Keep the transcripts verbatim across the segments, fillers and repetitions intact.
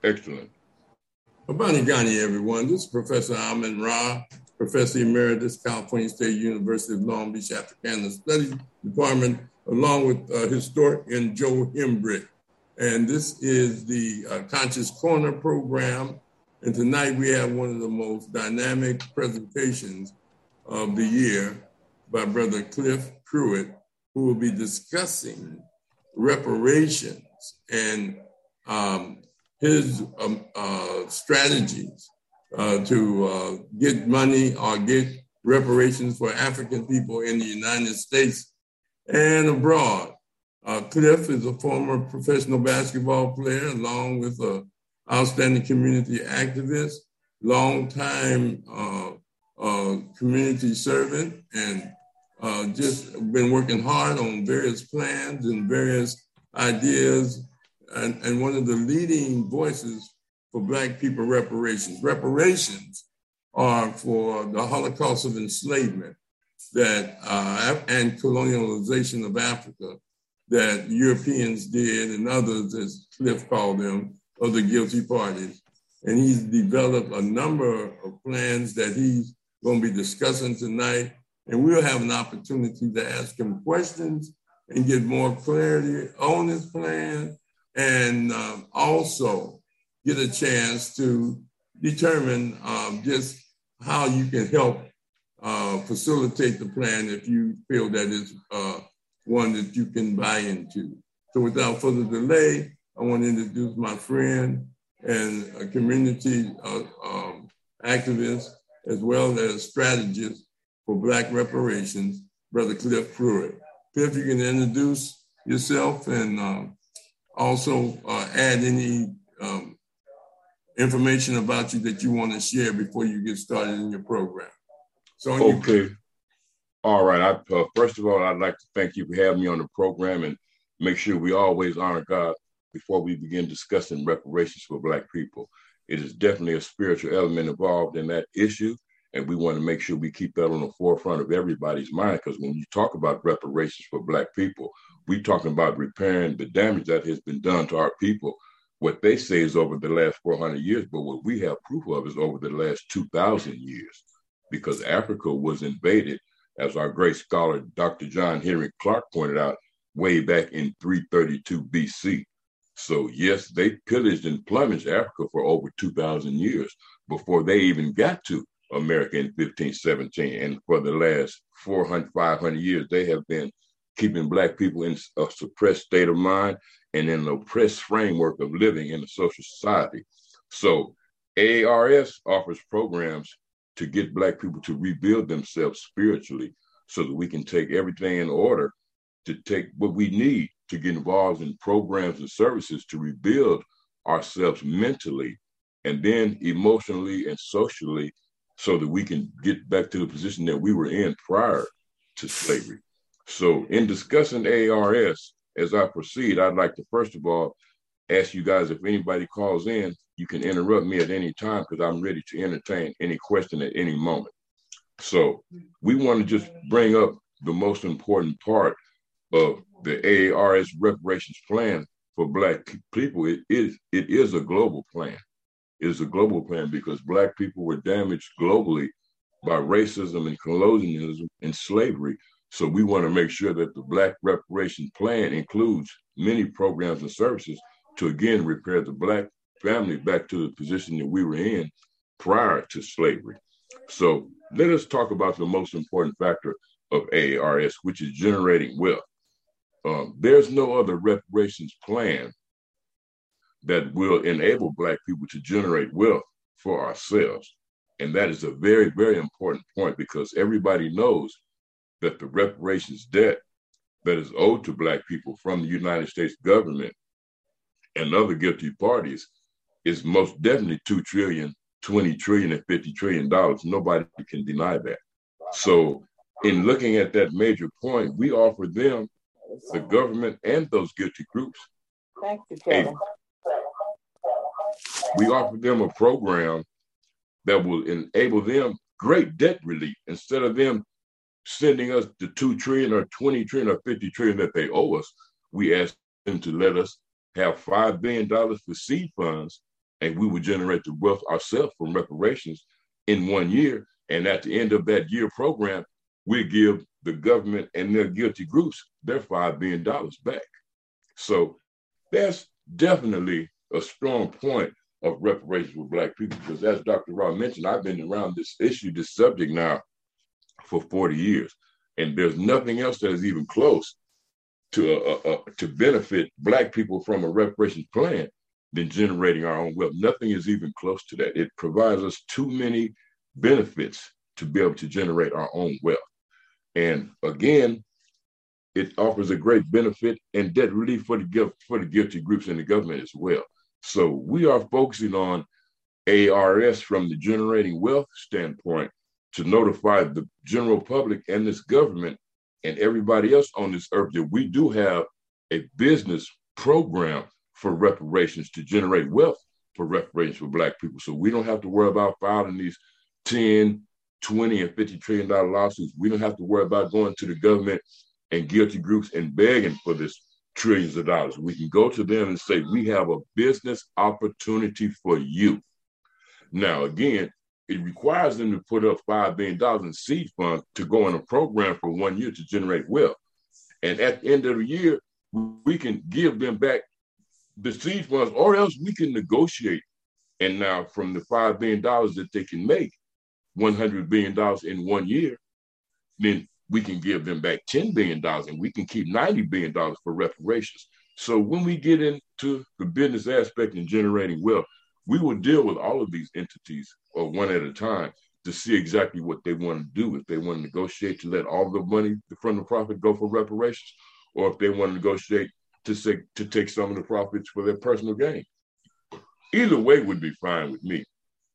Excellent. Abani Ghani, everyone. This is Professor Amin Ra, Professor Emeritus, California State University of Long Beach, Africana Studies Department, along with uh, historian Joe Hembrick. And this is the uh, Conscious Corner program. And tonight we have one of the most dynamic presentations of the year by Brother Cliff Pruitt, who will be discussing reparations and um, his um, uh, strategies uh, to uh, get money or get reparations for African people in the United States and abroad. Uh, Cliff is a former professional basketball player, along with an outstanding community activist, longtime uh, uh, community servant, and uh, just been working hard on various plans and various ideas, and, and one of the leading voices for Black people reparations. Reparations are for the Holocaust of enslavement that uh, and colonialization of Africa that Europeans did, and others, as Cliff called them, of the guilty parties. And he's developed a number of plans that he's going to be discussing tonight. And we'll have an opportunity to ask him questions and get more clarity on his plan, and um, also get a chance to determine um, just how you can help uh, facilitate the plan if you feel that it's uh, one that you can buy into. So without further delay, I want to introduce my friend and a community uh, um, activist, as well as strategist for Black reparations, Brother Cliff Pruitt. Cliff, you can introduce yourself and uh, also uh, add any um, information about you that you want to share before you get started in your program. So okay. You- all right. I, uh, first of all, I'd like to thank you for having me on the program, and make sure we always honor God before we begin discussing reparations for Black people. It is definitely a spiritual element involved in that issue, and we want to make sure we keep that on the forefront of everybody's mind, because when you talk about reparations for Black people, we're talking about repairing the damage that has been done to our people. What they say is over the last four hundred years, but what we have proof of is over the last two thousand years, because Africa was invaded, as our great scholar, Doctor John Henry Clark, pointed out, way back in three thirty-two B C. So yes, they pillaged and plumaged Africa for over two thousand years before they even got to America in fifteen seventeen. And for the last four hundred, five hundred years, they have been keeping Black people in a suppressed state of mind and in an oppressed framework of living in a social society. So A A R S offers programs to get Black people to rebuild themselves spiritually, so that we can take everything in order to take what we need to get involved in programs and services to rebuild ourselves mentally and then emotionally and socially, so that we can get back to the position that we were in prior to slavery. So in discussing A A R S, as I proceed, I'd like to first of all ask you guys, if anybody calls in, you can interrupt me at any time, because I'm ready to entertain any question at any moment. So we want to just bring up the most important part of the A A R S reparations plan for Black people. It is, it is a global plan. It is a global plan because Black people were damaged globally by racism and colonialism and slavery. So we want to make sure that the Black reparations plan includes many programs and services to again repair the Black family back to the position that we were in prior to slavery. So let us talk about the most important factor of A A R S, which is generating wealth. Um, there's no other reparations plan that will enable Black people to generate wealth for ourselves. And that is a very, very important point, because everybody knows that the reparations debt that is owed to Black people from the United States government and other guilty parties is most definitely two trillion, twenty trillion, and fifty trillion dollars. Nobody can deny that. So in looking at that major point, we offer them, the government and those guilty groups, a, we offer them a program that will enable them great debt relief. Instead of them sending us the two trillion or twenty trillion or fifty trillion that they owe us, we ask them to let us have five billion dollars for seed funds and we would generate the wealth ourselves from reparations in one year. And at the end of that year program, we give the government and their guilty groups their five billion dollars back. So that's definitely a strong point of reparations for Black people, because as Doctor Ra mentioned, I've been around this issue, this subject now for forty years, and there's nothing else that is even close to uh, uh, to benefit Black people from a reparations plan than generating our own wealth. Nothing is even close to that. It provides us too many benefits to be able to generate our own wealth. And again, it offers a great benefit and debt relief for the for the guilty groups in the government as well. So we are focusing on A R S from the generating wealth standpoint to notify the general public and this government and everybody else on this earth that we do have a business program for reparations to generate wealth for reparations for Black people. So we don't have to worry about filing these ten, twenty, and fifty trillion dollar lawsuits. We don't have to worry about going to the government and guilty groups and begging for this trillions of dollars. We can go to them and say, we have a business opportunity for you. Now, again, it requires them to put up five billion dollars in seed funds to go in a program for one year to generate wealth. And at the end of the year, we can give them back the seed funds, or else we can negotiate. And now from the five billion dollars that they can make, one hundred billion dollars in one year, then we can give them back ten billion dollars and we can keep ninety billion dollars for reparations. So when we get into the business aspect and generating wealth, we will deal with all of these entities or one at a time to see exactly what they want to do. If they want to negotiate to let all the money from the profit go for reparations, or if they want to negotiate to say, to take some of the profits for their personal gain. Either way would be fine with me.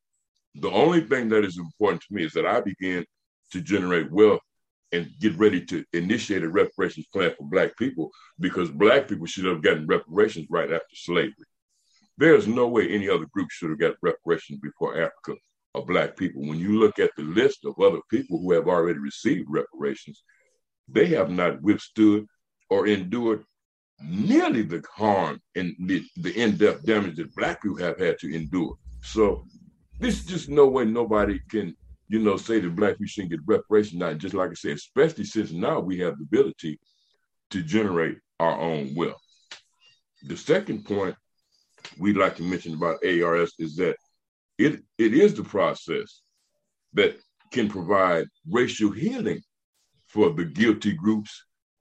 The only thing that is important to me is that I begin to generate wealth and get ready to initiate a reparations plan for Black people, because Black people should have gotten reparations right after slavery. There's no way any other group should have got reparations before Africa or Black people. When you look at the list of other people who have already received reparations, they have not withstood or endured nearly the harm and the, the in-depth damage that Black people have had to endure. So there's just no way nobody can, you know, say that Black people shouldn't get reparations now. Just like I said, especially since now we have the ability to generate our own wealth. The second point we'd like to mention about A R S is that it, it is the process that can provide racial healing for the guilty groups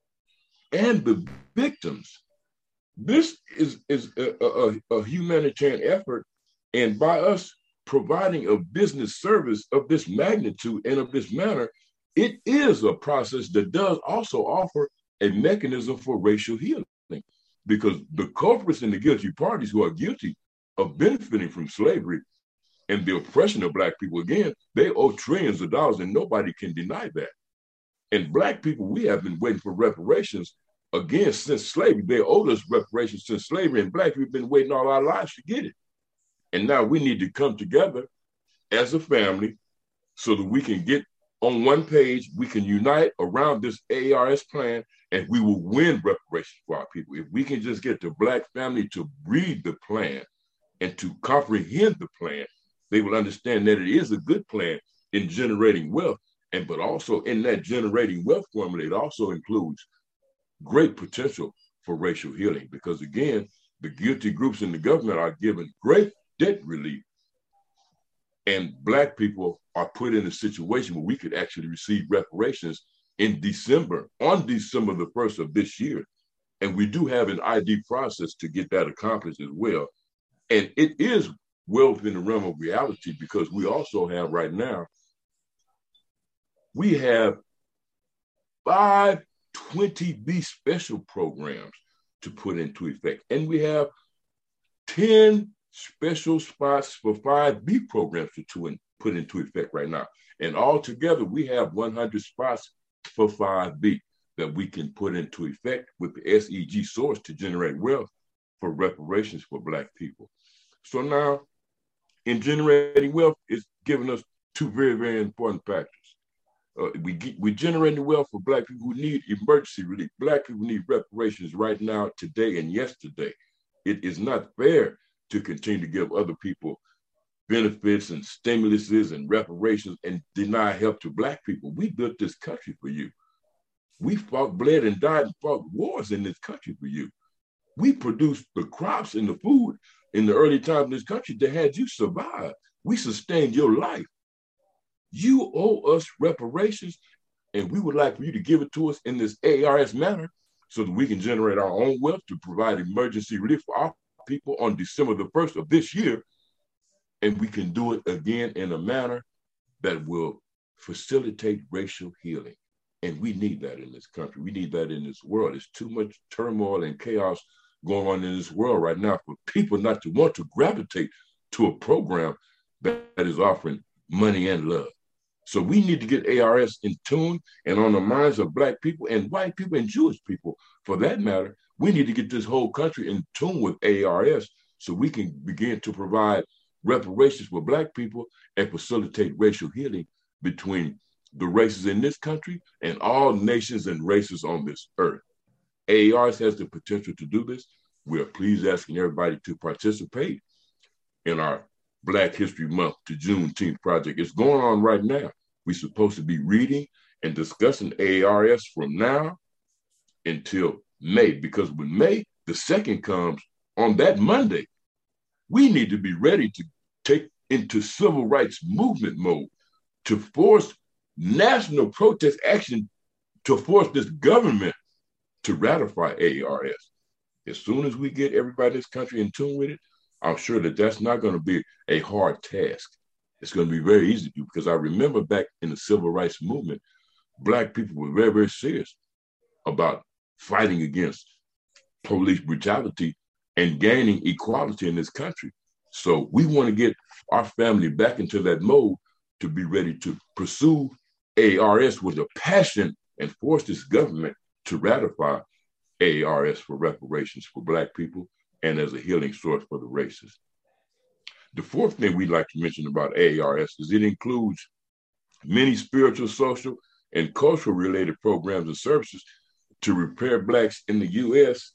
and the victims. This is, is a, a, a humanitarian effort, and by us providing a business service of this magnitude and of this manner, it is a process that does also offer a mechanism for racial healing, because the culprits and the guilty parties who are guilty of benefiting from slavery and the oppression of Black people, again, they owe trillions of dollars and nobody can deny that. And Black people, we have been waiting for reparations, again, since slavery. They owed us reparations since slavery, and Black people have been waiting all our lives to get it. And now we need to come together as a family so that we can get on one page, we can unite around this A R S plan, and we will win reparations for our people. If we can just get the Black family to read the plan and to comprehend the plan, they will understand that it is a good plan in generating wealth. And but also in that generating wealth formula, it also includes great potential for racial healing, because again, the guilty groups in the government are given great debt relief, and Black people are put in a situation where we could actually receive reparations in December, on December the first of this year. And we do have an I D process to get that accomplished as well. And it is well within the realm of reality, because we also have right now, we have five twenty B special programs to put into effect. And we have ten special spots for five B programs to, to put into effect right now. And altogether, we have one hundred spots for five B that we can put into effect with the S E G source to generate wealth for reparations for Black people. So now, in generating wealth, it's giving us two very, very important factors. Uh, we get, we generating wealth for Black people who need emergency relief. Black people need reparations right now, today, and yesterday. It is not fair to continue to give other people benefits and stimuluses and reparations and deny help to Black people. We built this country for you. We fought, bled, and died and fought wars in this country for you. We produced the crops and the food in the early times in this country that had you survive. We sustained your life. You owe us reparations, and we would like for you to give it to us in this A R S manner so that we can generate our own wealth to provide emergency relief for our people on December the first of this year. And we can do it again in a manner that will facilitate racial healing. And we need that in this country. We need that in this world. There's too much turmoil and chaos going on in this world right now for people not to want to gravitate to a program that, that is offering money and love. So we need to get A R S in tune and on the minds of Black people and white people and Jewish people, for that matter. We need to get this whole country in tune with A R S so we can begin to provide reparations for Black people and facilitate racial healing between the races in this country and all nations and races on this earth. A A R S has the potential to do this. We are pleased asking everybody to participate in our Black History Month to Juneteenth project. It's going on right now. We're supposed to be reading and discussing A A R S from now until May, because when May the second comes on that Monday, we need to be ready to take into civil rights movement mode to force national protest action to force this government to ratify A A R S. As soon as we get everybody in this country in tune with it, I'm sure that that's not going to be a hard task. It's going to be very easy to do, because I remember back in the civil rights movement, Black people were very, very serious about fighting against police brutality and gaining equality in this country. So we want to get our family back into that mode to be ready to pursue A A R S with a passion and force this government to ratify A A R S for reparations for Black people and as a healing source for the races. The fourth thing we'd like to mention about A A R S is it includes many spiritual, social, and cultural related programs and services to repair Blacks in the U S,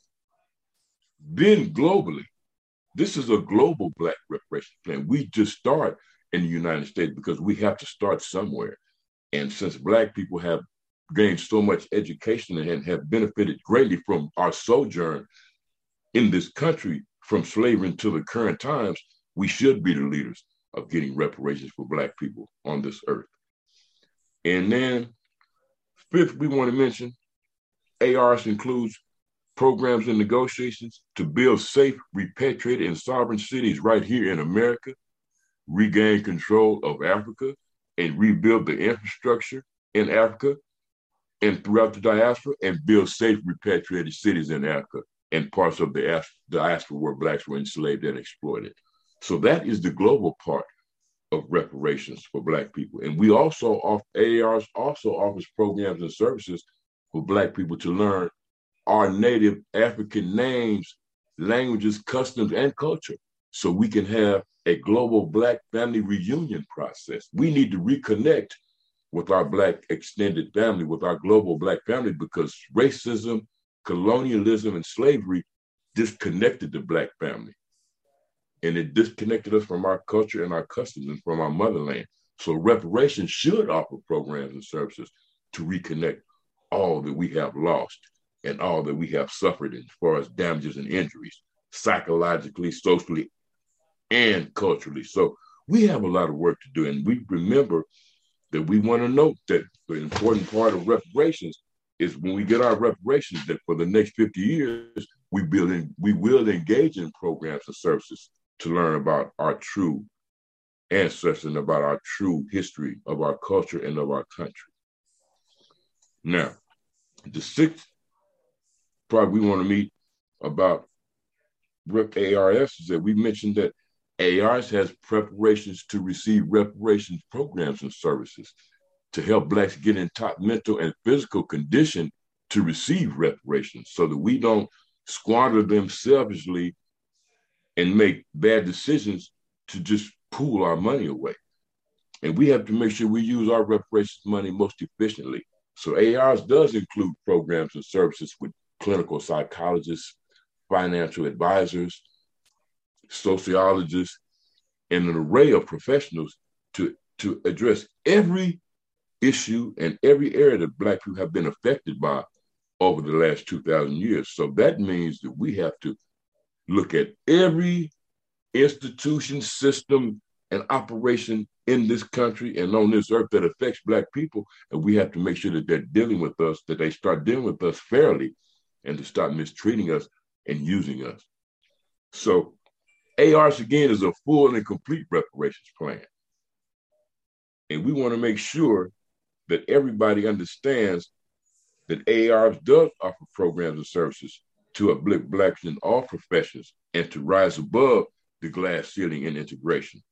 then globally. This is a global Black reparation plan. We just start in the United States because we have to start somewhere. And since Black people have gained so much education and have benefited greatly from our sojourn in this country from slavery until the current times, we should be the leaders of getting reparations for Black people on this earth. And then fifth, we want to mention A R S includes programs and negotiations to build safe, repatriated, and sovereign cities right here in America, regain control of Africa, and rebuild the infrastructure in Africa and throughout the diaspora, and build safe, repatriated cities in Africa and parts of the diaspora where Blacks were enslaved and exploited. So that is the global part of reparations for Black people. And we also offer, A A R S also offers programs and services for Black people to learn our native African names, languages, customs, and culture, so we can have a global Black family reunion process. We need to reconnect with our Black extended family, with our global Black family, because racism, colonialism, and slavery disconnected the Black family. And it disconnected us from our culture and our customs and from our motherland. So reparations should offer programs and services to reconnect all that we have lost and all that we have suffered as far as damages and injuries, psychologically, socially, and culturally. So we have a lot of work to do. And we remember that we want to note that the important part of reparations is when we get our reparations, that for the next fifty years, we, build in, we will engage in programs and services to learn about our true ancestors and about our true history of our culture and of our country. Now, the sixth part we want to meet about A R S is that we mentioned that A R S has preparations to receive reparations programs and services to help Blacks get in top mental and physical condition to receive reparations, so that we don't squander them selfishly and make bad decisions to just pool our money away. And we have to make sure we use our reparations money most efficiently. So A R S does include programs and services with clinical psychologists, financial advisors, sociologists, and an array of professionals to, to address every issue and every area that Black people have been affected by over the last two thousand years. So that means that we have to look at every institution, system, and operation in this country and on this earth that affects Black people, and we have to make sure that they're dealing with us, that they start dealing with us fairly, and to stop mistreating us and using us. So A R S, again, is a full and complete reparations plan. And we want to make sure that everybody understands that A R S does offer programs and services to uplift Blacks in all professions and to rise above the glass ceiling in integration.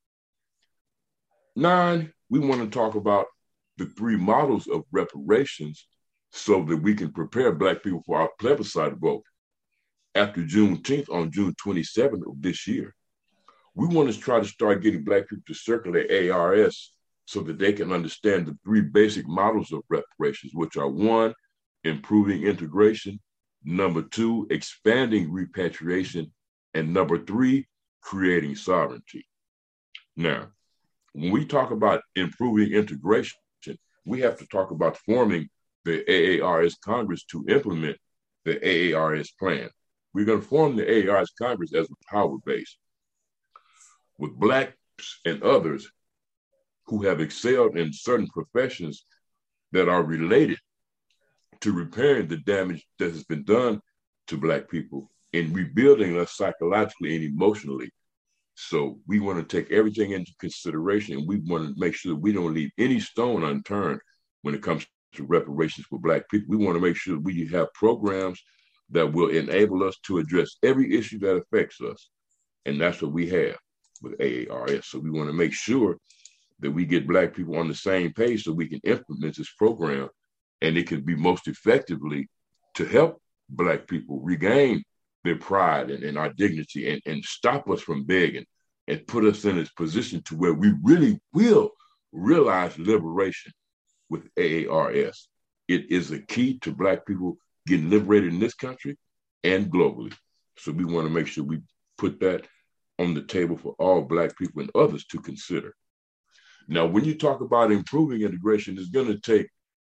Nine, we want to talk about the three models of reparations so that we can prepare Black people for our plebiscite vote after Juneteenth on June twenty-seventh of this year. We want to try to start getting Black people to circulate A R S so that they can understand the three basic models of reparations, which are one, improving integration, number two, expanding repatriation, and number three, creating sovereignty. Now, when we talk about improving integration, we have to talk about forming the A A R S Congress to implement the A A R S plan. We're going to form the A A R S Congress as a power base with Blacks and others who have excelled in certain professions that are related to repairing the damage that has been done to Black people and rebuilding us psychologically and emotionally. So we want to take everything into consideration, and we want to make sure that we don't leave any stone unturned when it comes to reparations for Black people. We want to make sure that we have programs that will enable us to address every issue that affects us. And that's what we have with A A R S. So we want to make sure that we get Black people on the same page so we can implement this program, and it can be most effectively to help Black people regain their pride and, and our dignity and, and stop us from begging and put us in a position to where we really will realize liberation with A A R S. It is a key to Black people getting liberated in this country and globally. So we want to make sure we put that on the table for all Black people and others to consider. Now, when you talk about improving integration, it's going to take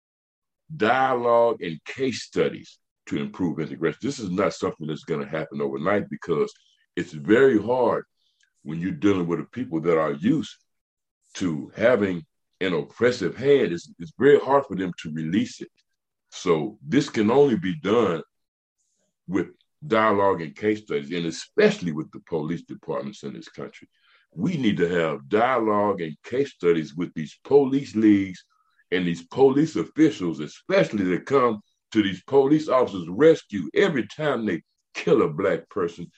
dialogue and case studies to improve integration. This is not something that's going to happen overnight because it's very hard when you're dealing with people that are used to having an oppressive hand. It's, it's very hard for them to release it. So this can only be done with dialogue and case studies, and especially with the police departments in this country. We need to have dialogue and case studies with these police leagues and these police officials, especially that come to these police officers' rescue every time they kill a Black person,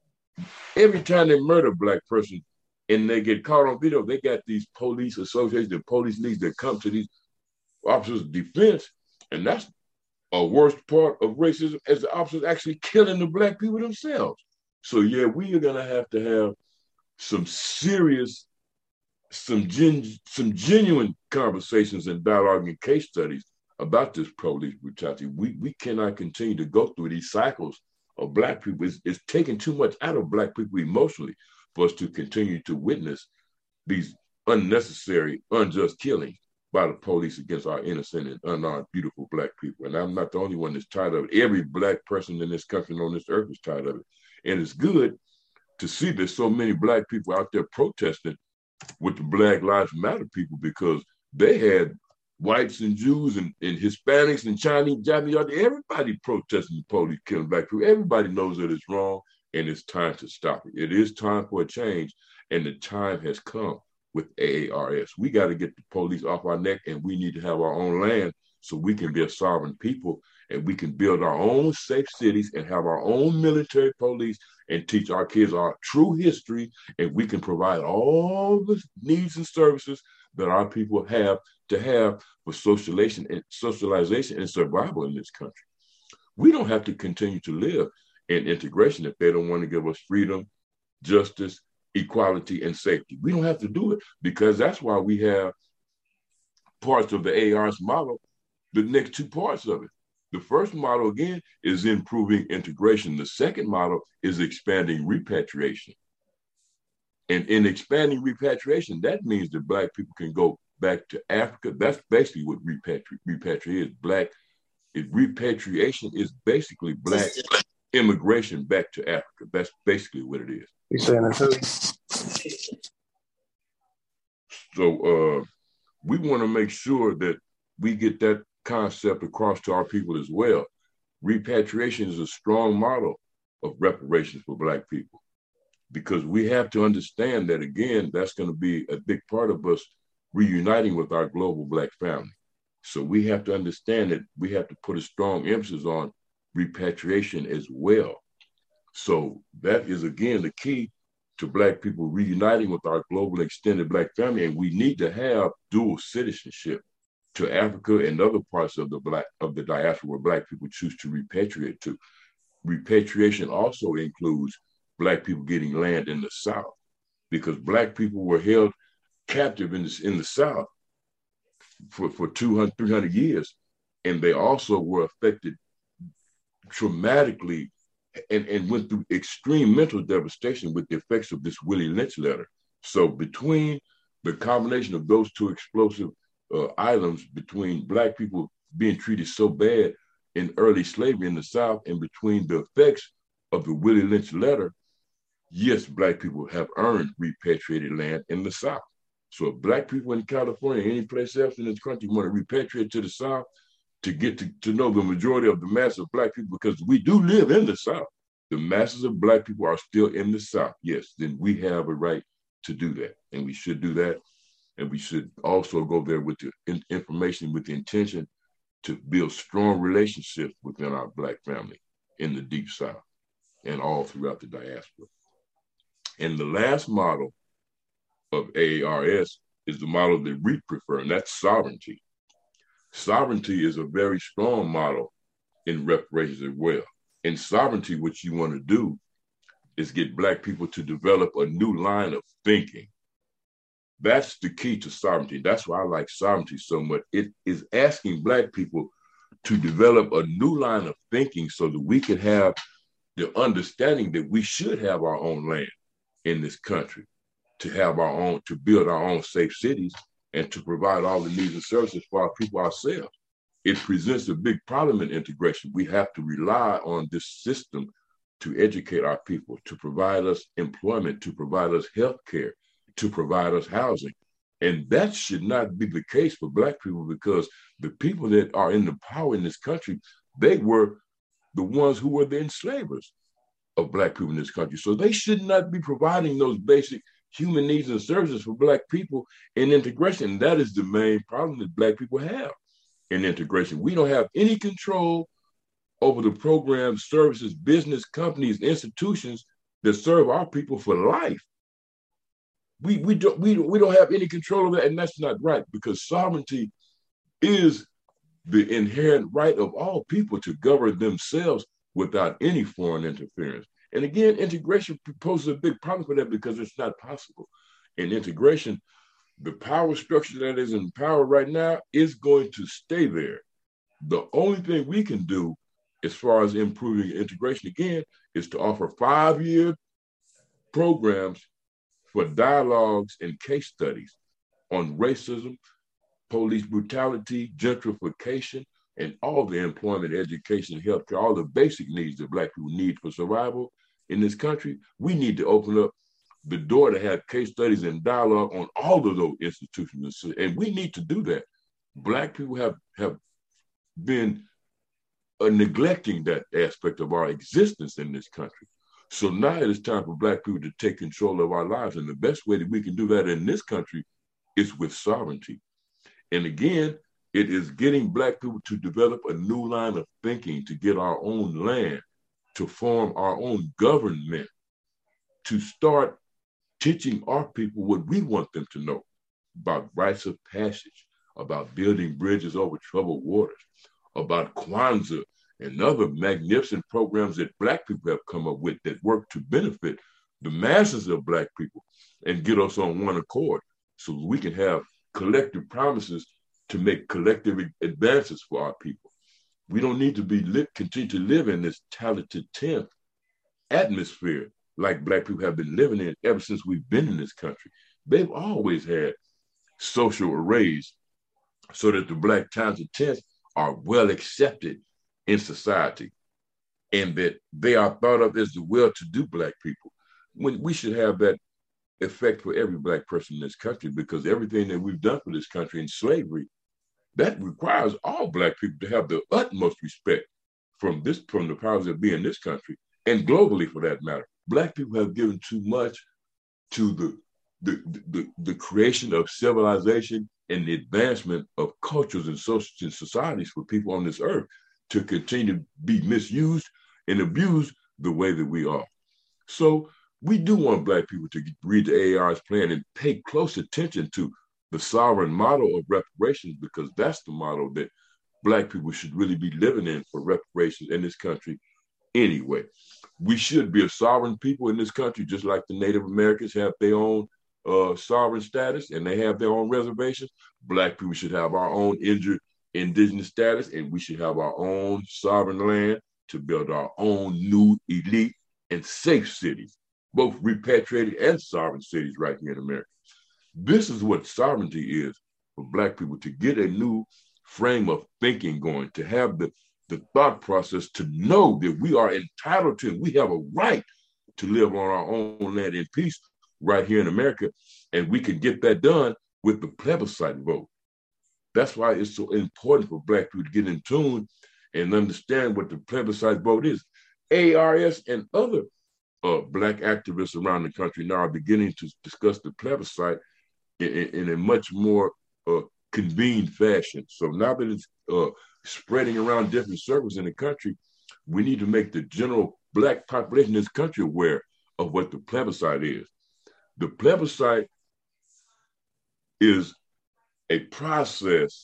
every time they murder a Black person, and they get caught on video. They got these police associations and police leagues that come to these officers' defense, and that's a worse part of racism, as the officers actually killing the Black people themselves. So yeah, we are gonna have to have some serious, some gen, some genuine conversations and dialogue and case studies about this police brutality. We we cannot continue to go through these cycles of Black people. It's, it's taking too much out of Black people emotionally for us to continue to witness these unnecessary, unjust killings by the police against our innocent and unarmed, beautiful Black people. And I'm not the only one that's tired of it. Every Black person in this country and on this earth is tired of it. And it's good to see there's so many Black people out there protesting with the Black Lives Matter people, because they had whites and Jews and, and Hispanics and Chinese, Japanese, everybody protesting the police killing Black people. Everybody knows that it's wrong, and it's time to stop it. It is time for a change, and the time has come with A A R S. We got to get the police off our neck, and we need to have our own land so we can be a sovereign people, and we can build our own safe cities and have our own military police and teach our kids our true history, and we can provide all the needs and services that our people have to have for socialization and socialization and survival in this country. We don't have to continue to live in integration if they don't want to give us freedom, justice, equality, and safety. We don't have to do it, because that's why we have parts of the A A R S model, the next two parts of it. The first model, again, is improving integration. The second model is expanding repatriation. And in expanding repatriation, that means that Black people can go back to Africa. That's basically what repatri- repatriation is. Black it, repatriation is basically Black immigration back to Africa. That's basically what it is. You saying that too? So uh, we want to make sure that we get that concept across to our people as well. Repatriation is a strong model of reparations for Black people, because we have to understand that, again, that's going to be a big part of us reuniting with our global Black family. So we have to understand that we have to put a strong emphasis on repatriation as well. So that is, again, the key to Black people reuniting with our global extended Black family. And we need to have dual citizenship to Africa and other parts of the Black of the diaspora where Black people choose to repatriate to. Repatriation also includes Black people getting land in the South, because Black people were held captive in the, in the South for, for two hundred, three hundred years. And they also were affected traumatically and, and went through extreme mental devastation with the effects of this Willie Lynch letter. So between the combination of those two explosive uh, items, between Black people being treated so bad in early slavery in the South, and between the effects of the Willie Lynch letter, yes, Black people have earned repatriated land in the South. So if Black people in California, any place else in this country, want to repatriate to the South to get to, to know the majority of the mass of Black people, because we do live in the South, the masses of Black people are still in the South, yes, then we have a right to do that. And we should do that. And we should also go there with the in- information, with the intention to build strong relationships within our Black family in the Deep South and all throughout the diaspora. And the last model of A A R S is the model that we prefer, and that's sovereignty. Sovereignty is a very strong model in reparations as well. In sovereignty, what you want to do is get Black people to develop a new line of thinking. That's the key to sovereignty. That's why I like sovereignty so much. It is asking Black people to develop a new line of thinking so that we can have the understanding that we should have our own land in this country, to have our own, to build our own safe cities, and to provide all the needs and services for our people ourselves. It presents a big problem in integration. We have to rely on this system to educate our people, to provide us employment, to provide us health care, to provide us housing. And that should not be the case for Black people, because the people that are in the power in this country, they were the ones who were the enslavers of Black people in this country. So they should not be providing those basic human needs and services for Black people in integration. And that is the main problem that Black people have in integration. We don't have any control over the programs, services, business, companies, institutions that serve our people for life. We, we, don't, we, we don't have any control of that, and that's not right, because sovereignty is the inherent right of all people to govern themselves without any foreign interference. And again, integration poses a big problem for that, because it's not possible. In integration, the power structure that is in power right now is going to stay there. The only thing we can do as far as improving integration, again, is to offer five-year programs for dialogues and case studies on racism, police brutality, gentrification, and all the employment, education, healthcare, all the basic needs that Black people need for survival in this country. We need to open up the door to have case studies and dialogue on all of those institutions. And we need to do that. Black people have, have been uh, neglecting that aspect of our existence in this country. So now it is time for Black people to take control of our lives. And the best way that we can do that in this country is with sovereignty. And again, it is getting Black people to develop a new line of thinking, to get our own land, to form our own government, to start teaching our people what we want them to know about rites of passage, about building bridges over troubled waters, about Kwanzaa and other magnificent programs that Black people have come up with that work to benefit the masses of Black people and get us on one accord so we can have collective promises to make collective advances for our people. We don't need to be lit, continue to live in this talented tenth atmosphere like Black people have been living in ever since we've been in this country. They've always had social arrays so that the Black times and tense are well accepted in society, and that they are thought of as the well-to-do Black people. When we should have that effect for every Black person in this country, because everything that we've done for this country in slavery, that requires all Black people to have the utmost respect from this, from the powers that be in this country and globally for that matter. Black people have given too much to the the, the, the creation of civilization and the advancement of cultures and social and societies for people on this earth to continue to be misused and abused the way that we are. So we do want Black people to read the A A R's plan and pay close attention to the sovereign model of reparations, because that's the model that Black people should really be living in for reparations in this country anyway. We should be a sovereign people in this country, just like the Native Americans have their own uh, sovereign status and they have their own reservations. Black people should have our own injured indigenous status, and we should have our own sovereign land to build our own new elite and safe cities, both repatriated and sovereign cities right here in America. This is what sovereignty is for Black people, to get a new frame of thinking going, to have the, the thought process, to know that we are entitled to, we have a right to live on our own land in peace right here in America. And we can get that done with the plebiscite vote. That's why it's so important for Black people to get in tune and understand what the plebiscite vote is. A R S and other uh, Black activists around the country now are beginning to discuss the plebiscite in, in a much more uh, convened fashion. So now that it's uh, spreading around different circles in the country, we need to make the general Black population in this country aware of what the plebiscite is. The plebiscite is a process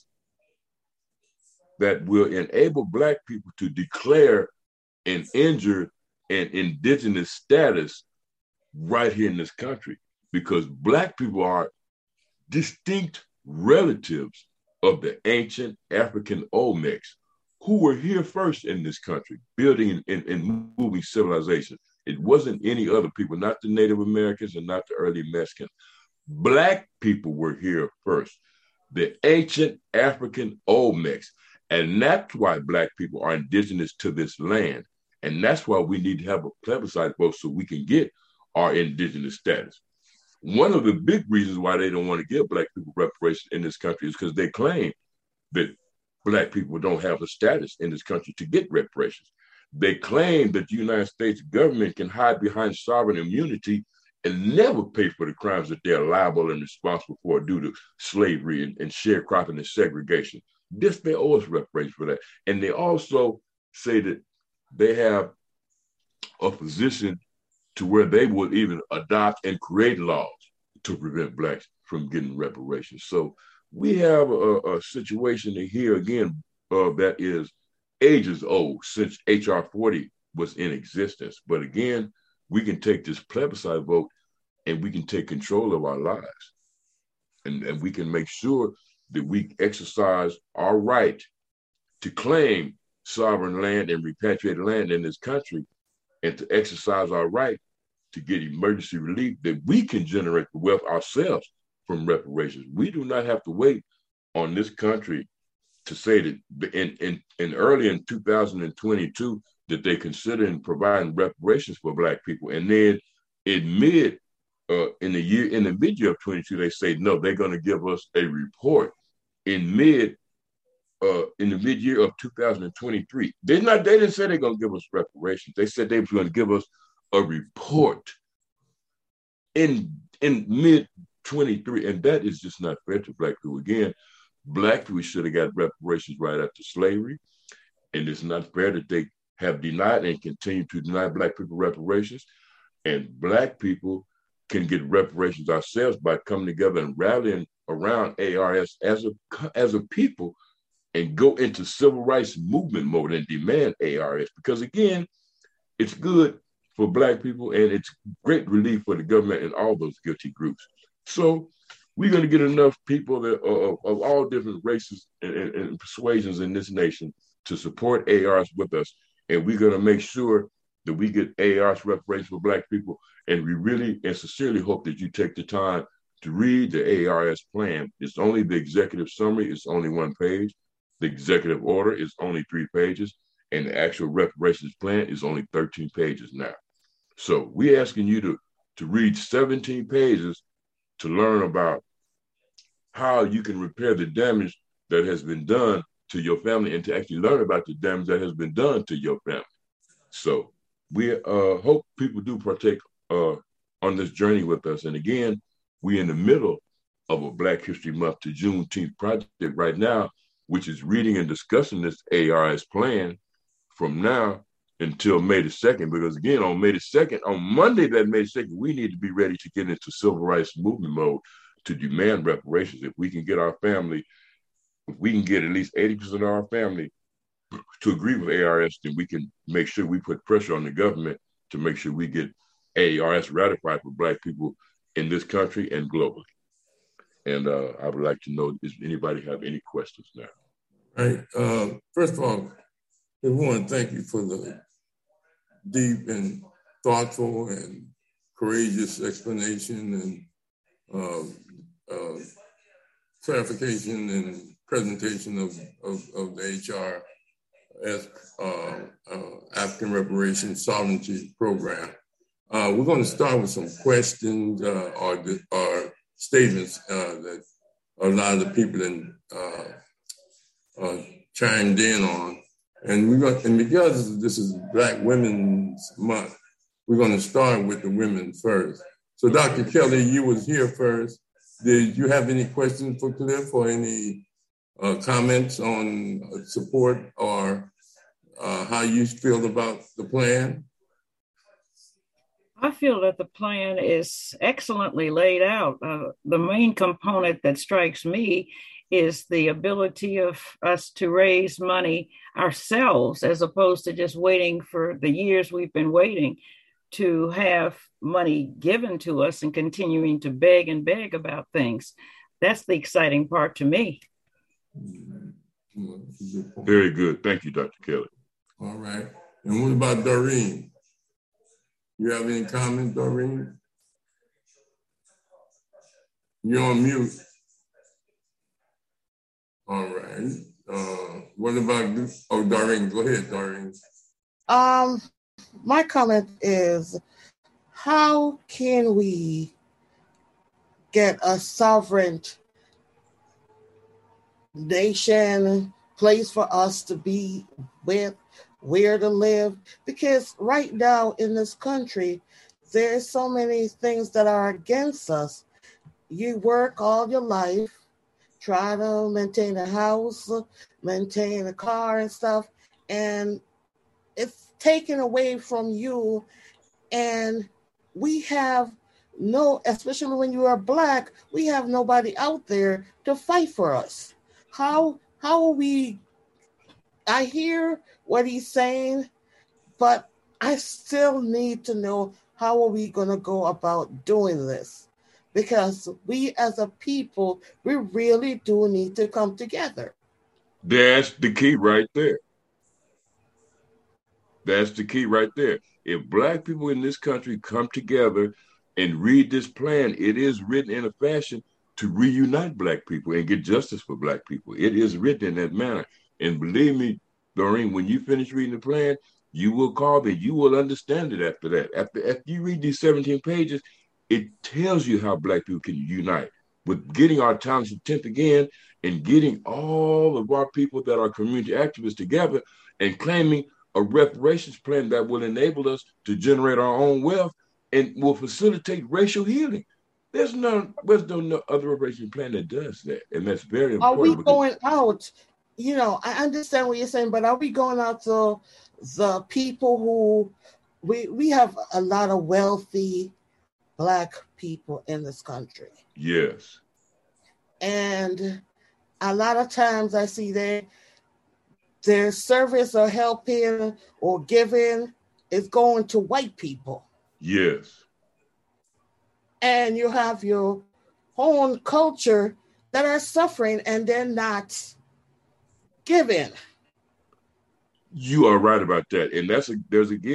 that will enable Black people to declare an injured and indigenous status right here in this country, because Black people are distinct relatives of the ancient African Olmecs, who were here first in this country, building and, and moving civilization. It wasn't any other people, not the Native Americans and not the early Mexicans. Black people were here first, the ancient African Olmecs. And that's why Black people are indigenous to this land. And that's why we need to have a plebiscite vote so we can get our indigenous status. One of the big reasons why they don't want to give Black people reparations in this country is because they claim that Black people don't have a status in this country to get reparations. They claim that the United States government can hide behind sovereign immunity and never pay for the crimes that they're liable and responsible for due to slavery and, and sharecropping and segregation. This, they owe us reparations for that. And they also say that they have a position to where they would even adopt and create laws to prevent Blacks from getting reparations. So we have a, a situation here again uh, that is ages old, since H R forty was in existence. But again, we can take this plebiscite vote and we can take control of our lives. And, and we can make sure that we exercise our right to claim sovereign land and repatriated land in this country, and to exercise our right to get emergency relief, that we can generate the wealth ourselves from reparations. We do not have to wait on this country to say that in, in, in early in two thousand twenty-two that they considering providing reparations for Black people. And then in mid, uh, in the year, in the mid-year of twenty-two, they say, no, they're gonna give us a report in mid, uh, in the mid-year of two thousand twenty-three. They not, they didn't say they're gonna give us reparations. They said they were gonna give us a report in, in mid twenty-three. And that is just not fair to Black people. Again, Black people should have got reparations right after slavery. And it's not fair that they have denied and continue to deny Black people reparations. And Black people can get reparations ourselves by coming together and rallying around A R S as a, as a people, and go into civil rights movement mode and demand A R S. Because again, it's good for Black people and it's great relief for the government and all those guilty groups. So we're going to get enough people that, uh, of all different races and, and, and persuasions in this nation to support A R S with us. And we're going to make sure that we get A R S reparations for Black people. And we really and sincerely hope that you take the time to read the A R S plan. It's only the executive summary, it's only one page. The executive order is only three pages. And the actual reparations plan is only thirteen pages now. So we're asking you to, to read seventeen pages to learn about how you can repair the damage that has been done to your family and to actually learn about the damage that has been done to your family. So we uh, hope people do partake uh, on this journey with us. And again, we're in the middle of a Black History Month to Juneteenth project right now, which is reading and discussing this A R S plan from now until May the second, because again, on May the second, on Monday, that May the second, we need to be ready to get into civil rights movement mode to demand reparations. If we can get our family, if we can get at least eighty percent of our family to agree with A R S, then we can make sure we put pressure on the government to make sure we get A R S ratified for Black people in this country and globally. And uh, I would like to know, does anybody have any questions now? All right. Uh, first of all, I want to thank you for the deep and thoughtful and courageous explanation and uh, uh, clarification and presentation of, of, of the H R S uh, uh, African Reparations Sovereignty Program. Uh, we're going to start with some questions uh, or, or statements uh, that a lot of the people in, uh, uh, chimed in on. And we're going, and because this is Black Women's Month, we're going to start with the women first. So, Doctor Kelly, you was here first. Did you have any questions for Cliff or any uh, comments on support or uh, how you feel about the plan? I feel that the plan is excellently laid out. Uh, the main component that strikes me is the ability of us to raise money ourselves, as opposed to just waiting for the years we've been waiting to have money given to us and continuing to beg and beg about things. That's the exciting part to me. Very good. Thank you, Doctor Kelly. All right. And what about Doreen? You have any comments, Doreen? You're on mute. All right. Uh, what about, oh, Doreen, go ahead, Doreen. Um, my comment is, how can we get a sovereign nation, place for us to be with, where to live? Because right now in this country, there's so many things that are against us. You work all your life, try to maintain a house, maintain a car and stuff, and it's taken away from you. And we have no, especially when you are Black, we have nobody out there to fight for us. How, how are we, I hear what he's saying, but I still need to know, how are we going to go about doing this? Because we as a people, we really do need to come together. That's the key right there. That's the key right there. If Black people in this country come together and read this plan, it is written in a fashion to reunite Black people and get justice for Black people. It is written in that manner. And believe me, Doreen, when you finish reading the plan, you will call me. You will understand it after that. After, after you read these seventeen pages, it tells you how Black people can unite with getting our Towns of tenth again and getting all of our people that are community activists together and claiming a reparations plan that will enable us to generate our own wealth and will facilitate racial healing. There's no, there's no, no other reparations plan that does that. And that's very important. Are we going out? You know, I understand what you're saying, but are we going out to the people who, we, we have a lot of wealthy Black people in this country. Yes. And a lot of times I see they, their service or helping or giving is going to white people. Yes. And you have your own culture that are suffering and they're not giving. You are right about that. And that's a, there's again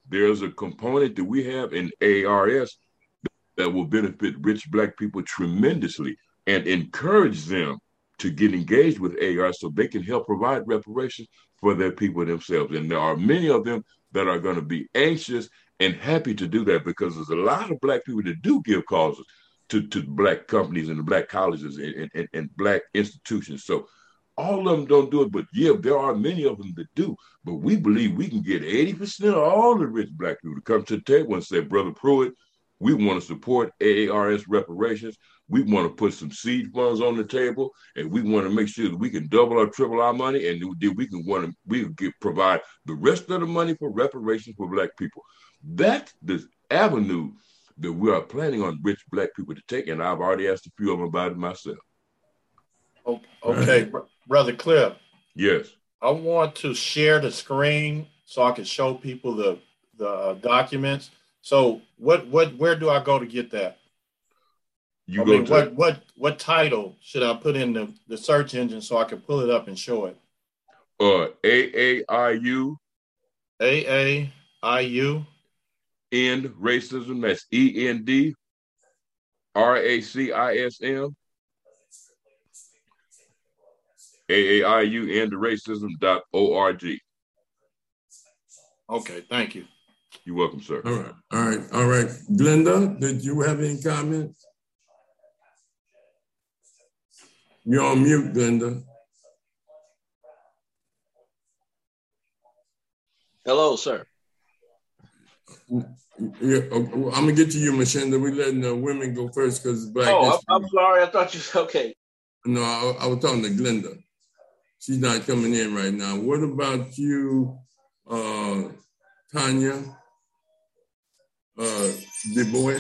there's a component that we have in A R S that will benefit rich Black people tremendously and encourage them to get engaged with A R S so they can help provide reparations for their people themselves. And there are many of them that are going to be anxious and happy to do that, because there's a lot of Black people that do give causes to, to Black companies and the Black colleges and, and, and Black institutions. So all of them don't do it, but yeah, there are many of them that do. But we believe we can get eighty percent of all the rich Black people to come to the table and say, Brother Pruitt, we want to support A A R S reparations. We want to put some seed funds on the table, and we want to make sure that we can double or triple our money, and then we can want to we can get, provide the rest of the money for reparations for Black people. That's the avenue that we are planning on rich Black people to take, and I've already asked a few of them about it myself. Okay, Brother Cliff. Yes. I want to share the screen so I can show people the the uh, documents. So what what where do I go to get that? You I go mean, to what what what title should I put in the, the search engine so I can pull it up and show it? Uh, A A I U. A A I U. End racism. That's E N D R A C I S M. A A I U end racism dot O R G. Okay, thank you. You're welcome, sir. All right, all right, all right. Glenda, did you have any comments? You're on mute, Glenda. Hello, sir. Yeah, I'm gonna get to you, Mashinda. We're letting the women go first because Black Oh, history. I'm, I'm sorry. I thought you said okay. No, I, I was talking to Glenda. She's not coming in right now. What about you, uh, Tanya uh, Du Bois?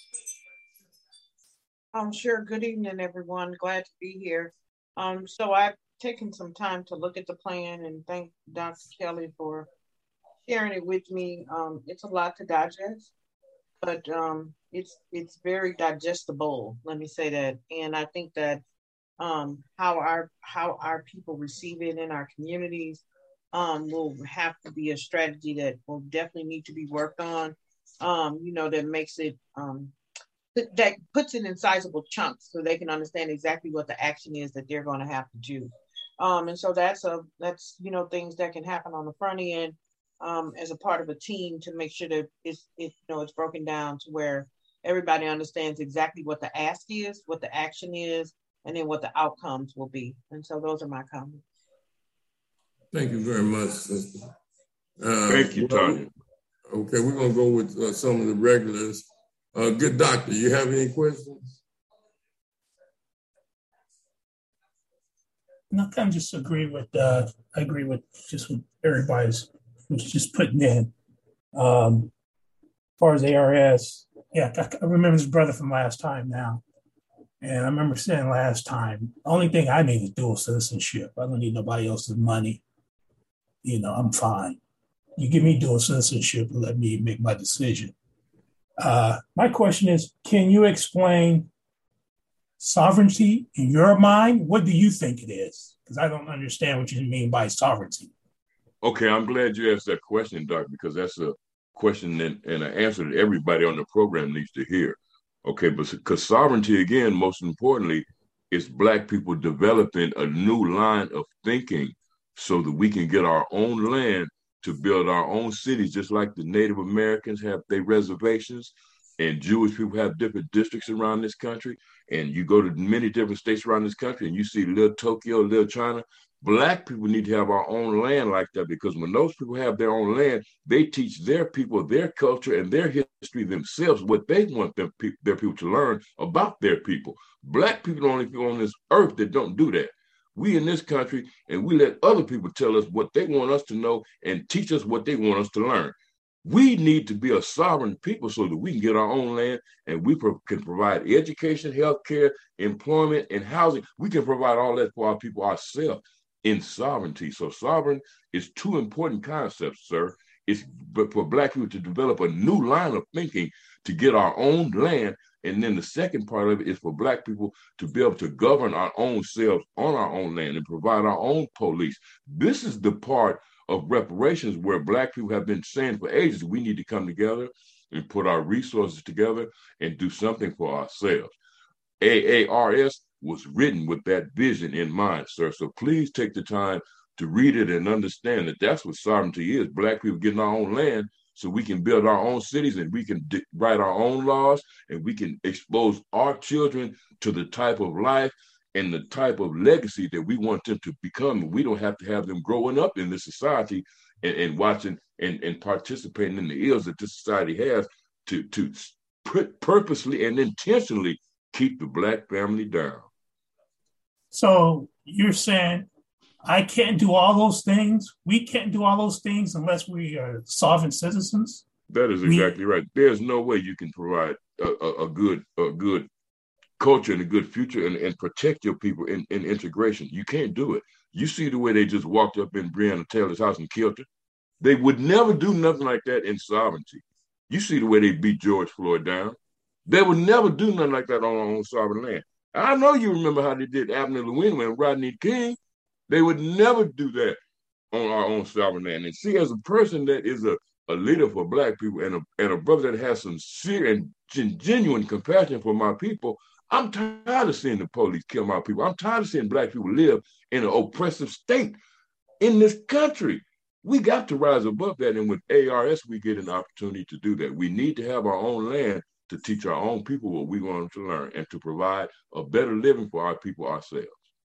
Um, sure. Good evening, everyone. Glad to be here. Um, so I've taken some time to look at the plan and thank Doctor Kelly for sharing it with me. Um, it's a lot to digest, but um, it's it's very digestible. Let me say that, and I think that um, how our how our people receive it in our communities um, will have to be a strategy that will definitely need to be worked on. Um, you know, that makes it um, that puts it in sizable chunks so they can understand exactly what the action is that they're going to have to do. Um, and so that's a that's you know things that can happen on the front end um, as a part of a team to make sure that it's it, you know it's broken down to where everybody understands exactly what the ask is, what the action is, and then what the outcomes will be. And so those are my comments. Thank you very much, sister. Uh, Thank you, well, Tanya. Okay, we're gonna go with uh, some of the regulars. Uh, good doctor, you have any questions? No, I just agree with. Uh, I agree with just what everybody's was just putting in. Um, as far as A R S, yeah, I, I remember this brother from last time now, and I remember saying last time, the only thing I need is dual citizenship. I don't need nobody else's money. You know, I'm fine. You give me dual citizenship and let me make my decision. Uh, my question is, can you explain sovereignty in your mind? What do you think it is? Because I don't understand what you mean by sovereignty. Okay, I'm glad you asked that question, Doc, because that's a question and, and an answer that everybody on the program needs to hear. Okay, but because sovereignty, again, most importantly, is Black people developing a new line of thinking so that we can get our own land to build our own cities, just like the Native Americans have their reservations and Jewish people have different districts around this country. And you go to many different states around this country and you see little Tokyo, little China. Black people need to have our own land like that, because when those people have their own land, they teach their people their culture and their history themselves, what they want them, their people to learn about their people. Black people are the only people on this earth that don't do that. We in this country, and we let other people tell us what they want us to know and teach us what they want us to learn. We need to be a sovereign people so that we can get our own land and we pro- can provide education, healthcare, employment, and housing. We can provide all that for our people ourselves in sovereignty. So sovereign is two important concepts, sir. It's for Black people to develop a new line of thinking to get our own land. And then the second part of it is for Black people to be able to govern our own selves on our own land and provide our own police. This is the part of reparations, where Black people have been saying for ages, we need to come together and put our resources together and do something for ourselves. A A R S was written with that vision in mind, sir. So please take the time to read it and understand that that's what sovereignty is. Black people getting our own land so we can build our own cities and we can di- write our own laws and we can expose our children to the type of life and the type of legacy that we want them to become. We don't have to have them growing up in this society and, and watching and, and participating in the ills that this society has to, to put purposely and intentionally keep the Black family down. So you're saying I can't do all those things. We can't do all those things unless we are sovereign citizens. That is exactly we, right. There's no way you can provide a, a, a good a good culture and a good future and, and protect your people in, in integration. You can't do it. You see the way they just walked up in Breonna Taylor's house and killed her. They would never do nothing like that in sovereignty. You see the way they beat George Floyd down. They would never do nothing like that on our own sovereign land. I know you remember how they did Abner Llewellyn and Rodney King. They would never do that on our own sovereign land. And see, as a person that is a, a leader for Black people and a, and a brother that has some sincere and gen- genuine compassion for my people, I'm tired of seeing the police kill my people. I'm tired of seeing Black people live in an oppressive state in this country. We got to rise above that. And with A R S, we get an opportunity to do that. We need to have our own land to teach our own people what we want them to learn and to provide a better living for our people ourselves.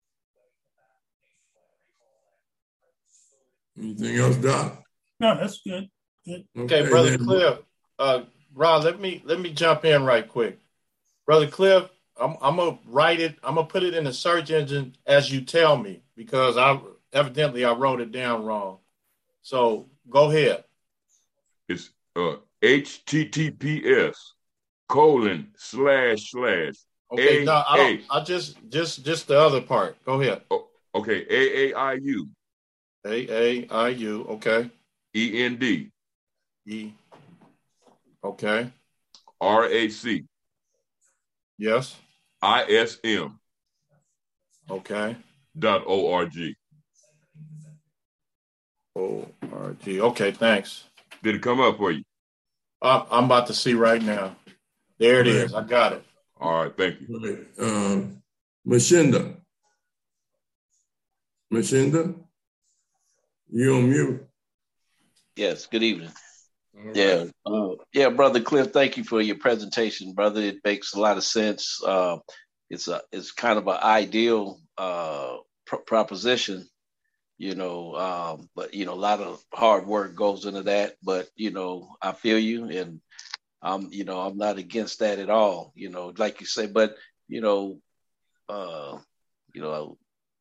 Anything else, Doc? No, that's good. Good. Okay, okay Brother Cliff. Uh, Rob, let me let me jump in right quick. Brother Cliff, I'm I'm gonna write it. I'm gonna put it in the search engine as you tell me because I evidently I wrote it down wrong. So go ahead. It's uh, H T T P S colon slash slash. Okay, no, I don't. I just just just the other part. Go ahead. Oh, okay, A A I U. A A I U, okay. E N D. E. Okay. R A C. Yes. I S M. Okay. Dot O R G. O R G. Okay, thanks. Did it come up for you? Uh, I'm about to see right now. There it is. I got it. All right, thank you. Right. Um, Mashinda. Mashinda? You on mute. Yes, good evening. Right. Yeah, uh, yeah, Brother Cliff, thank you for your presentation, brother. It makes a lot of sense. Uh, it's a, it's kind of an ideal uh, pr- proposition, you know, um, but, you know, a lot of hard work goes into that, but, you know, I feel you and, um, you know, I'm not against that at all, you know, like you say, but, you know, uh, you know,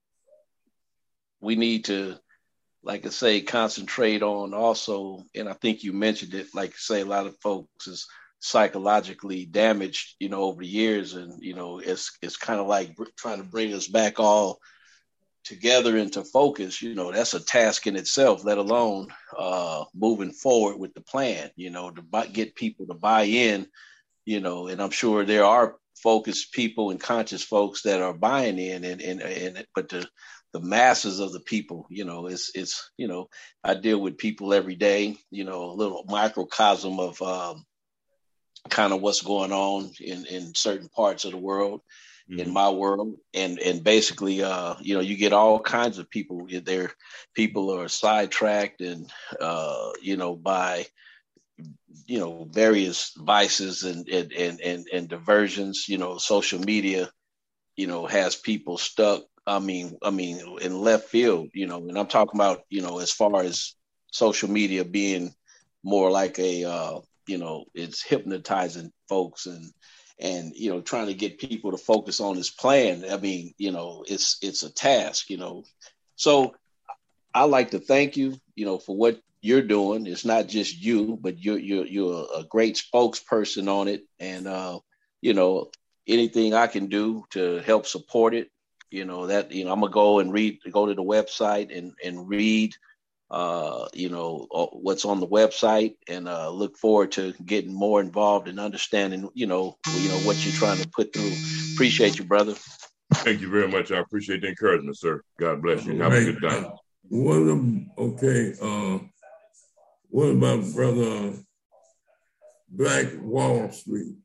we need to, like I say, concentrate on also, and I think you mentioned it, like I say, a lot of folks is psychologically damaged, you know, over the years. And, you know, it's it's kind of like trying to bring us back all together into focus. You know, that's a task in itself, let alone uh, moving forward with the plan, you know, to buy, get people to buy in, you know, and I'm sure there are focused people and conscious folks that are buying in and, and, and but the the masses of the people, you know, it's, it's, you know, I deal with people every day, you know, a little microcosm of um, kind of what's going on in, in certain parts of the world, mm-hmm. in my world. And, and basically, uh, you know, you get all kinds of people there. People are sidetracked and, uh, you know, by, you know, various vices and, and, and, and, and diversions, you know, social media, you know, has people stuck. I mean, I mean, in left field, you know, and I'm talking about, you know, as far as social media being more like a, uh, you know, it's hypnotizing folks and, and, you know, trying to get people to focus on this plan. I mean, you know, it's, it's a task, you know, so I like to thank you, you know, for what you're doing. It's not just you, but you're, you're, you're a great spokesperson on it. And, uh, you know, anything I can do to help support it, you know, that, you know, I'm going to go and read, go to the website and, and read, uh, you know, what's on the website and uh, look forward to getting more involved and understanding, you know, you know, what you're trying to put through. Appreciate you, brother. Thank you very much. I appreciate the encouragement, sir. God bless you. Have right. a good day. What, okay, uh, what about Brother Black Wall Street?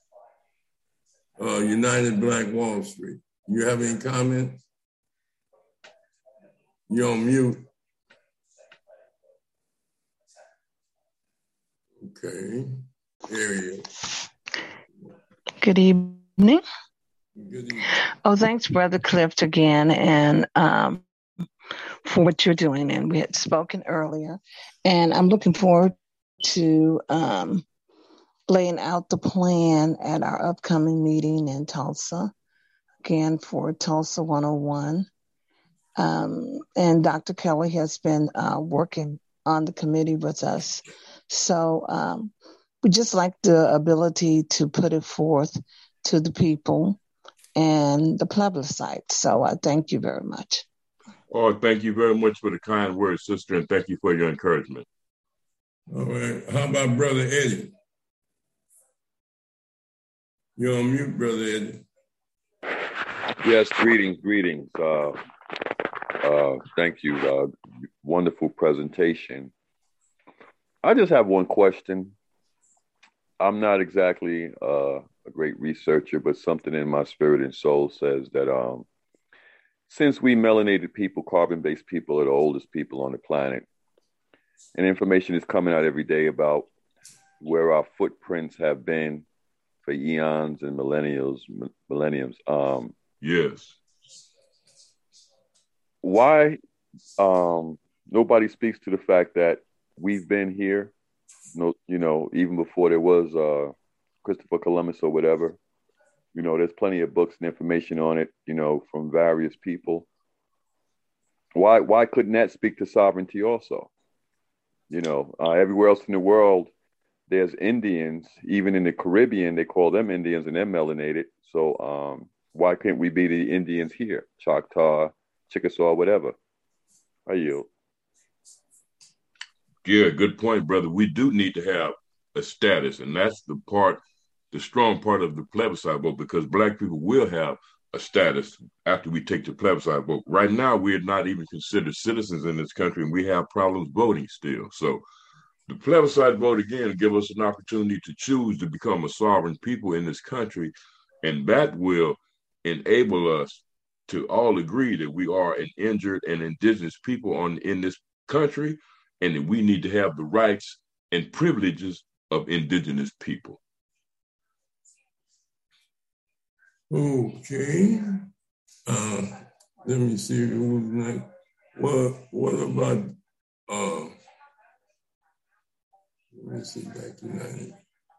Uh, United Black Wall Street. You have any comments? You're on mute. Okay, there he is. Good evening. Good evening. Oh, thanks, Brother Clift, again, and um, for what you're doing. And we had spoken earlier, and I'm looking forward to um, laying out the plan at our upcoming meeting in Tulsa, again, for Tulsa one oh one. Um, and Doctor Kelly has been uh, working on the committee with us. So um, we just like the ability to put it forth to the people and the plebiscite. So I thank you very much. Oh, thank you very much for the kind words, sister, and thank you for your encouragement. All right. How about Brother Eddie? You're on mute, Brother Eddie. Yes, greetings, greetings. Uh, uh, thank you. Uh, wonderful presentation. I just have one question. I'm not exactly uh, a great researcher, but something in my spirit and soul says that um, since we melanated people, carbon-based people are the oldest people on the planet, and information is coming out every day about where our footprints have been for eons and millennials, millenniums. Um, yes. Why um, nobody speaks to the fact that we've been here, no, you know, even before there was uh, Christopher Columbus or whatever. You know, there's plenty of books and information on it, you know, from various people. Why why couldn't that speak to sovereignty also? You know, uh, everywhere else in the world, there's Indians. Even in the Caribbean, they call them Indians and they're melanated. So um, why can't we be the Indians here? Choctaw, Chickasaw, whatever. I yield. Yeah, good point, brother. We do need to have a status, and that's the part, the strong part of the plebiscite vote, because Black people will have a status after we take the plebiscite vote. Right now, we're not even considered citizens in this country, and we have problems voting still. So the plebiscite vote, again, give us an opportunity to choose to become a sovereign people in this country, and that will enable us to all agree that we are an injured and indigenous people on in this country, and that we need to have the rights and privileges of indigenous people. Okay. Uh, let me see who's next. What, what about, uh, let me see back to that.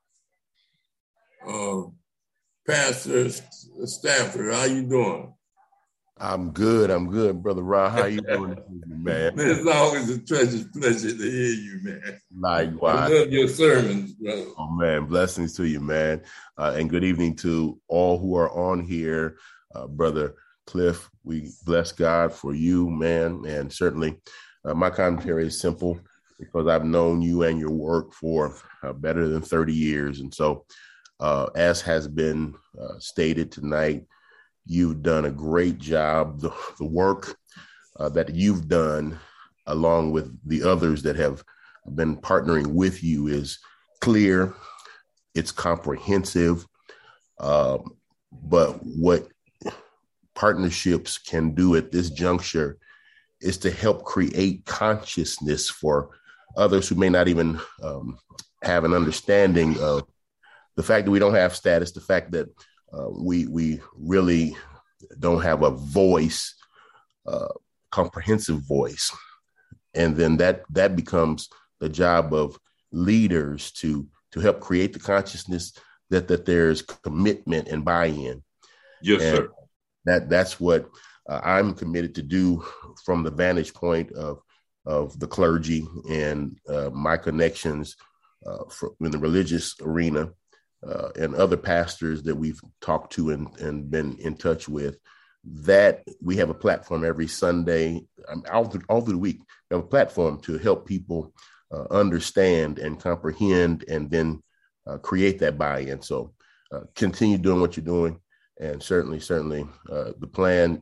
Uh, Pastor Stafford, how you doing? I'm good. I'm good, Brother Ron. How you doing, man? Man, it's always a treasure pleasure to hear you, man. Likewise. I love your sermons, brother. Oh, man. Blessings to you, man. Uh, and good evening to all who are on here. Uh, Brother Cliff, we bless God for you, man. And certainly uh, my commentary is simple because I've known you and your work for uh, better than thirty years. And so uh, as has been uh, stated tonight, you've done a great job. The, the work uh, that you've done, along with the others that have been partnering with you, is clear. It's comprehensive. Um, but what partnerships can do at this juncture is to help create consciousness for others who may not even um, have an understanding of the fact that we don't have status, the fact that Uh, we we really don't have a voice, uh, comprehensive voice, and then that that becomes the job of leaders to to help create the consciousness that that there's commitment and buy-in. Yes, and sir. That that's what uh, I'm committed to do from the vantage point of of the clergy and uh, my connections uh, for, in the religious arena. Uh, and other pastors that we've talked to and, and been in touch with, that we have a platform every Sunday, um, all, through, all through the week, we have a platform to help people uh, understand and comprehend and then uh, create that buy-in. So uh, continue doing what you're doing. And certainly, certainly uh, the plan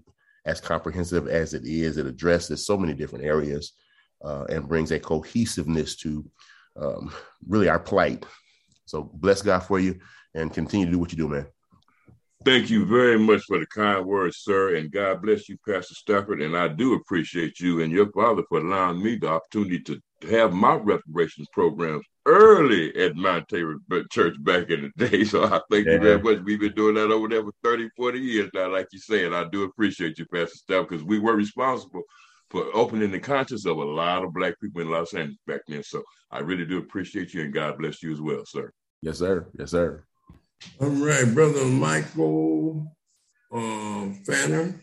as comprehensive as it is. It addresses so many different areas uh, and brings a cohesiveness to um, really our plight. So bless God for you and continue to do what you do, man. Thank you very much for the kind words, sir, and God bless you, Pastor Stafford. And I do appreciate you and your father for allowing me the opportunity to have my reparations programs early at Mount Tabor Church back in the day. So I thank yeah. you very much. We've been doing that over there for thirty, forty years now, like you said. I do appreciate you, Pastor Stafford, because we were responsible for opening the conscience of a lot of Black people in Los Angeles back then. So I really do appreciate you, and God bless you as well, sir. Yes, sir. Yes, sir. All right, Brother Michael uh, Fanner.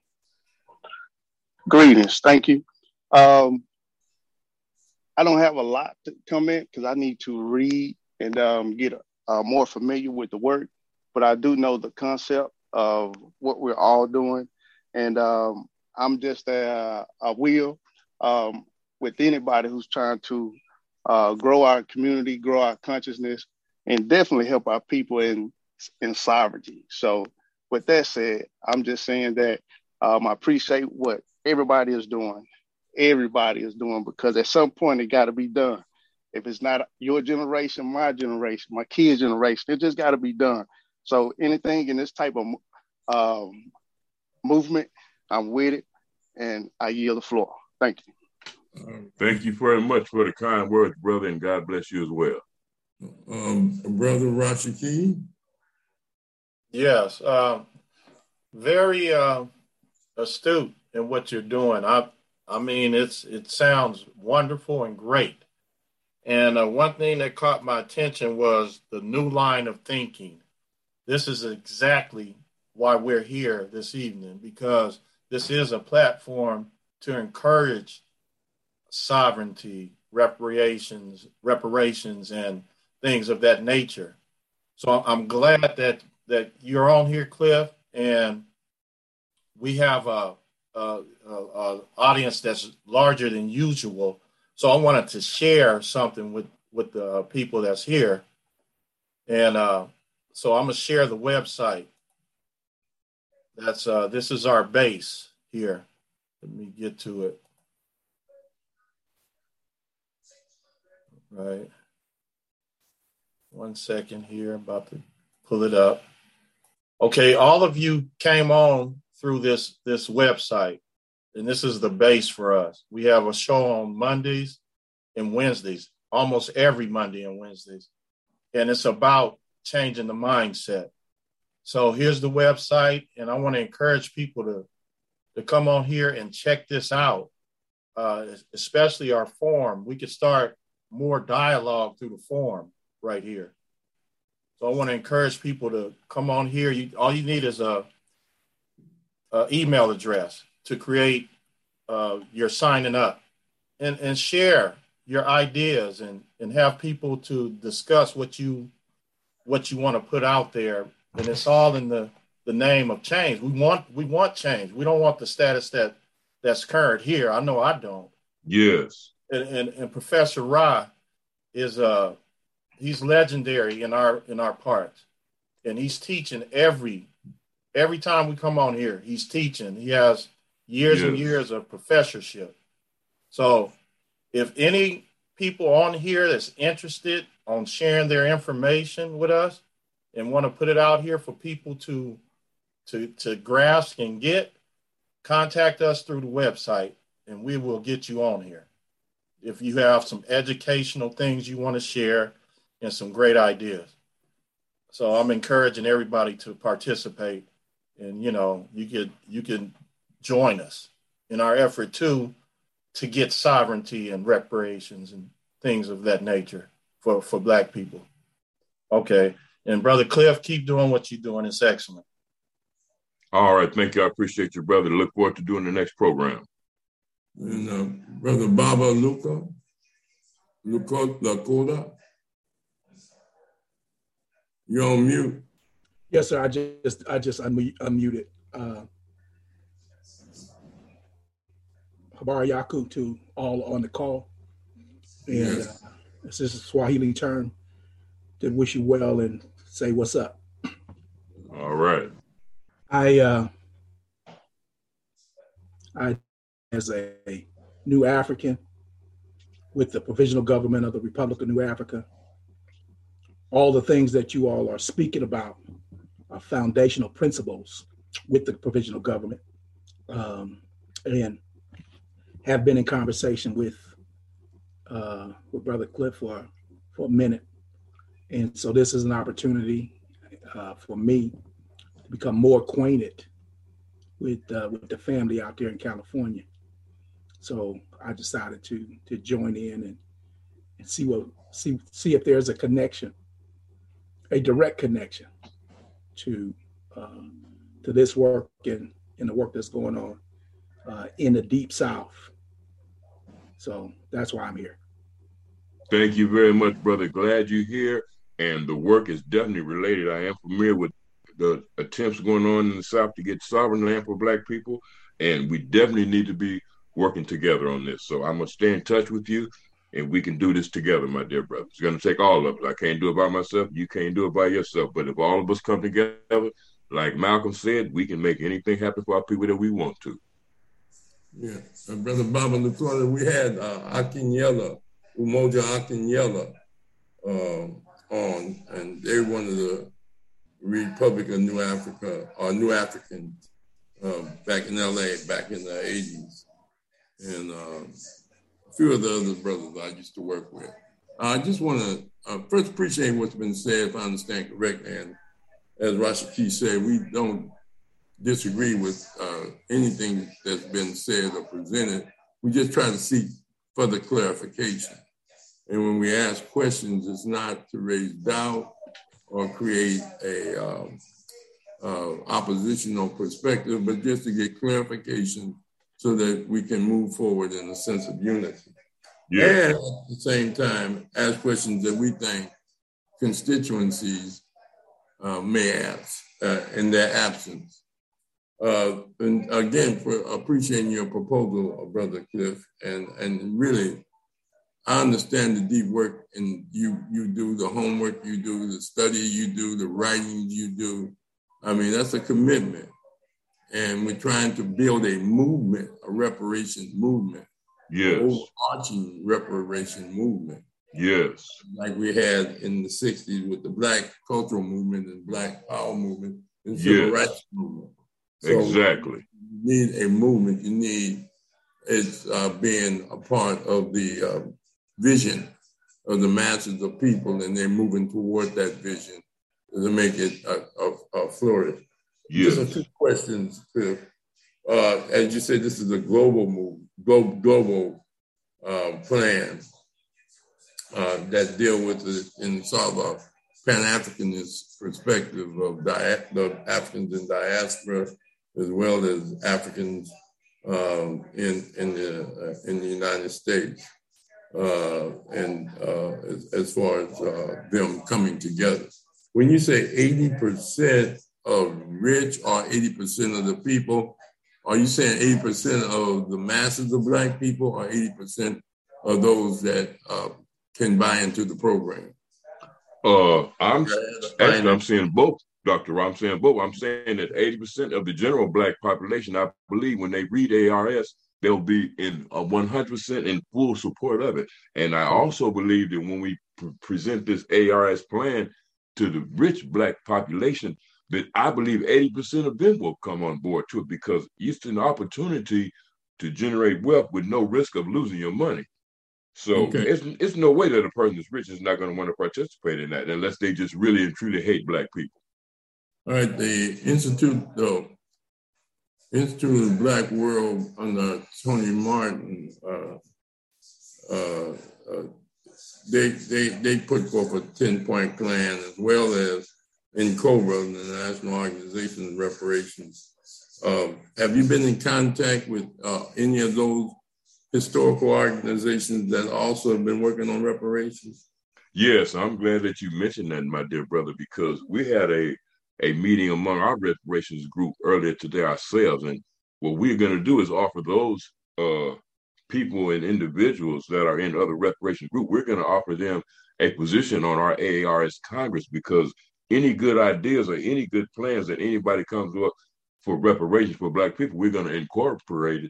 Greetings. Thank you. Um, I don't have a lot to comment because I need to read and um, get uh, more familiar with the work, but I do know the concept of what we're all doing. And um, I'm just a, a wheel um, with anybody who's trying to uh, grow our community, grow our consciousness, and definitely help our people in, in sovereignty. So with that said, I'm just saying that um, I appreciate what everybody is doing. Everybody is doing, because at some point it got to be done. If it's not your generation, my generation, my kids' generation, it just got to be done. So anything in this type of um, movement, I'm with it, and I yield the floor. Thank you. Um, thank you very much for the kind words, brother, and God bless you as well. Um, Brother Rashiki. Yes, uh, very uh, astute in what you're doing. I, I mean, it's it sounds wonderful and great. And uh, one thing that caught my attention was the new line of thinking. This is exactly why we're here this evening, because this is a platform to encourage sovereignty, reparations, reparations, and things of that nature. So I'm glad that that you're on here, Cliff, and we have a, a, a, a audience that's larger than usual. So I wanted to share something with, with the people that's here. And uh, so I'm going to share the website. That's uh, this is our base here. Let me get to it. Right. One second here, about to pull it up. Okay, all of you came on through this, this website, and this is the base for us. We have a show on Mondays and Wednesdays, almost every Monday and Wednesdays, and it's about changing the mindset. So here's the website, and I want to encourage people to, to come on here and check this out, uh, especially our forum. We could start more dialogue through the forum right here. So I want to encourage people to come on here. You, all you need is a, a email address to create uh, your signing up, and, and share your ideas, and, and have people to discuss what you what you want to put out there. And it's all in the, the name of change. We want we want change. We don't want the status that that's current here. I know I don't. Yes. And and, and Professor Ra is uh he's legendary in our in our parts, and he's teaching every every time we come on here. He's teaching. He has years yes. and years of professorship. So if any people on here that's interested on sharing their information with us and want to put it out here for people to to to grasp and get, contact us through the website, and we will get you on here. If you have some educational things you want to share and some great ideas. So I'm encouraging everybody to participate, and, you know, you could, you can join us in our effort too, to get sovereignty and reparations and things of that nature for, for Black people. Okay. And Brother Cliff, keep doing what you're doing. It's excellent. All right. Thank you. I appreciate you, brother. Look forward to doing the next program. And uh, Brother Baba Luca, Luca Lakota, you're on mute. Yes, sir. I just I just unmute, unmuted. Uh, Habar Yaku to all on the call. And yes. uh, this is a Swahili term to wish you well and say what's up. All right. I uh, I, as a, a New African with the provisional government of the Republic of New Africa, all the things that you all are speaking about are foundational principles with the provisional government, um, and have been in conversation with uh, with Brother Cliff for, for a minute. And so this is an opportunity uh, for me to become more acquainted with uh, with the family out there in California. So I decided to to join in and, and see what see see if there's a connection, a direct connection to uh, to this work and, and the work that's going on uh, in the Deep South. So that's why I'm here. Thank you very much, brother. Glad you're here. And the work is definitely related. I am familiar with the attempts going on in the South to get sovereign land for Black people. And we definitely need to be working together on this. So I'm going to stay in touch with you, and we can do this together, my dear brother. It's going to take all of us. I can't do it by myself. You can't do it by yourself. But if all of us come together, like Malcolm said, we can make anything happen for our people that we want to. Yeah, uh, Brother Bob in the corner, we had uh, Akinyela, Umoja Akinyela uh, on, and they're one of the Republic of New Africa, or New Africans uh, back in L A back in the eighties. And uh, a few of the other brothers I used to work with. I just want to uh, first appreciate what's been said, if I understand correctly. And as Rashaki said, we don't disagree with uh, anything that's been said or presented. We just try to seek further clarification. And when we ask questions, it's not to raise doubt or create a um, uh, oppositional perspective, but just to get clarification so that we can move forward in a sense of unity. Yeah. And at the same time, ask questions that we think constituencies uh, may ask uh, in their absence. Uh, and again, for appreciating your proposal, Brother Cliff, and, and really, I understand the deep work and you you do, the homework you do, the study you do, the writing you do. I mean, that's a commitment. And we're trying to build a movement, a reparations movement. Yes. An overarching reparation movement. Yes. Like we had in the sixties with the Black cultural movement and Black power movement and civil yes. rights movement. So exactly. You need a movement. You need it uh, being a part of the uh, vision of the masses of people, and they're moving toward that vision to make it uh, uh, uh, flourish. Yes. Just a few questions, Cliff. Uh, as you said, this is a global move, global, global uh, plan uh, that deal with it in sort of a Pan-Africanist perspective of dia- the Africans in diaspora, as well as Africans um, in in the uh, in the United States, uh, and uh, as, as far as uh, them coming together. When you say eighty percent of rich or eighty percent of the people, are you saying eighty percent of the masses of Black people, or eighty percent of those that uh, can buy into the program? Uh, I'm actually I'm saying both, Doctor Rob. I'm saying both. I'm saying that eighty percent of the general Black population, I believe, when they read A R S, they'll be in a one hundred percent in full support of it. And I also believe that when we pre- present this A R S plan to the rich Black population, that I believe eighty percent of them will come on board to it, because it's an opportunity to generate wealth with no risk of losing your money. So okay. it's, it's no way that a person that's rich is not going to want to participate in that unless they just really and truly hate Black people. All right, the Institute, the Institute of the Black World under Tony Martin, uh, uh, uh, they they they put forth a ten-point plan, as well as in COBRA, the National Organization of Reparations. Uh, have you been in contact with uh, any of those historical organizations that also have been working on reparations? Yes, I'm glad that you mentioned that, my dear brother, because we had a, a meeting among our reparations group earlier today ourselves. And what we're going to do is offer those uh, people and individuals that are in other reparation group, we're going to offer them a position on our A A R S Congress, because any good ideas or any good plans that anybody comes up for reparations for Black people, we're going to incorporate it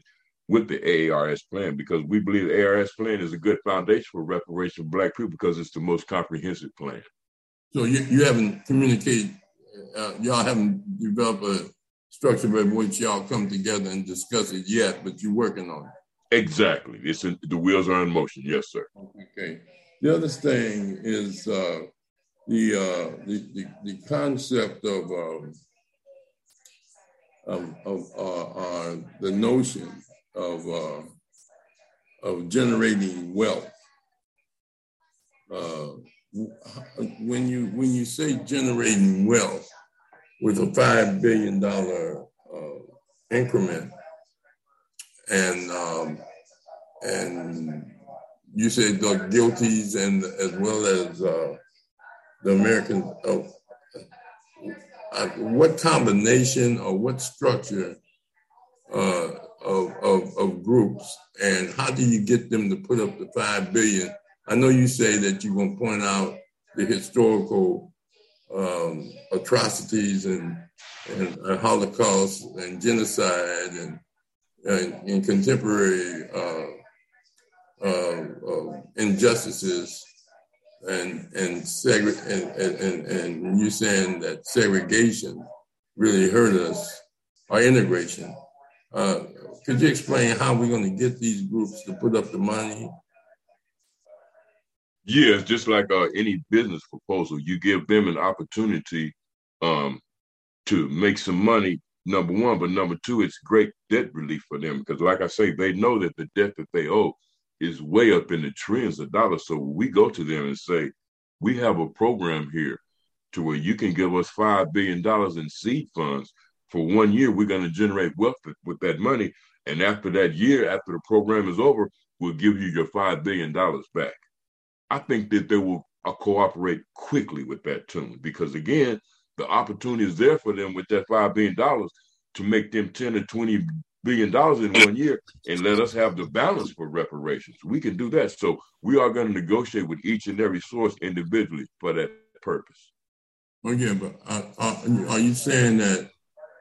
with the A A R S plan, because we believe the A A R S plan is a good foundation for reparation for Black people because it's the most comprehensive plan. So you, you haven't communicated, uh, y'all haven't developed a structure by which y'all come together and discuss it yet, but you're working on it. Exactly. It's in, the wheels are in motion. Yes, sir. Okay. The other thing is uh, the, uh, the, the the concept of um, of, of uh, uh, the notion of uh, of generating wealth. Uh, when you when you say generating wealth with a five billion dollar uh, increment, and um, and you said the guilties and as well as uh, the American, uh, uh, what combination or what structure uh, of, of of groups, and how do you get them to put up the five billion? I know you say that you're going to point out the historical um, atrocities and, and uh, Holocaust and genocide and, and, and contemporary uh, uh, uh, injustices and and, segre- and, and, and, and you're saying that segregation really hurt us, or integration. Uh, could you explain how we're going to get these groups to put up the money? Yeah, it's just like uh, any business proposal. You give them an opportunity um, to make some money, number one, but number two, it's great debt relief for them because, like I say, they know that the debt that they owe is way up in the trillions of dollars. So we go to them and say, we have a program here to where you can give us five billion dollars in seed funds. For one year, we're going to generate wealth with that money. And after that year, after the program is over, we'll give you your five billion dollars back. I think that they will uh, cooperate quickly with that tune because, again, the opportunity is there for them with that five billion dollars to make them ten or twenty billion dollars in one year and let us have the balance for reparations. We can do that. So we are going to negotiate with each and every source individually for that purpose. Oh, yeah, but uh, uh, are you saying that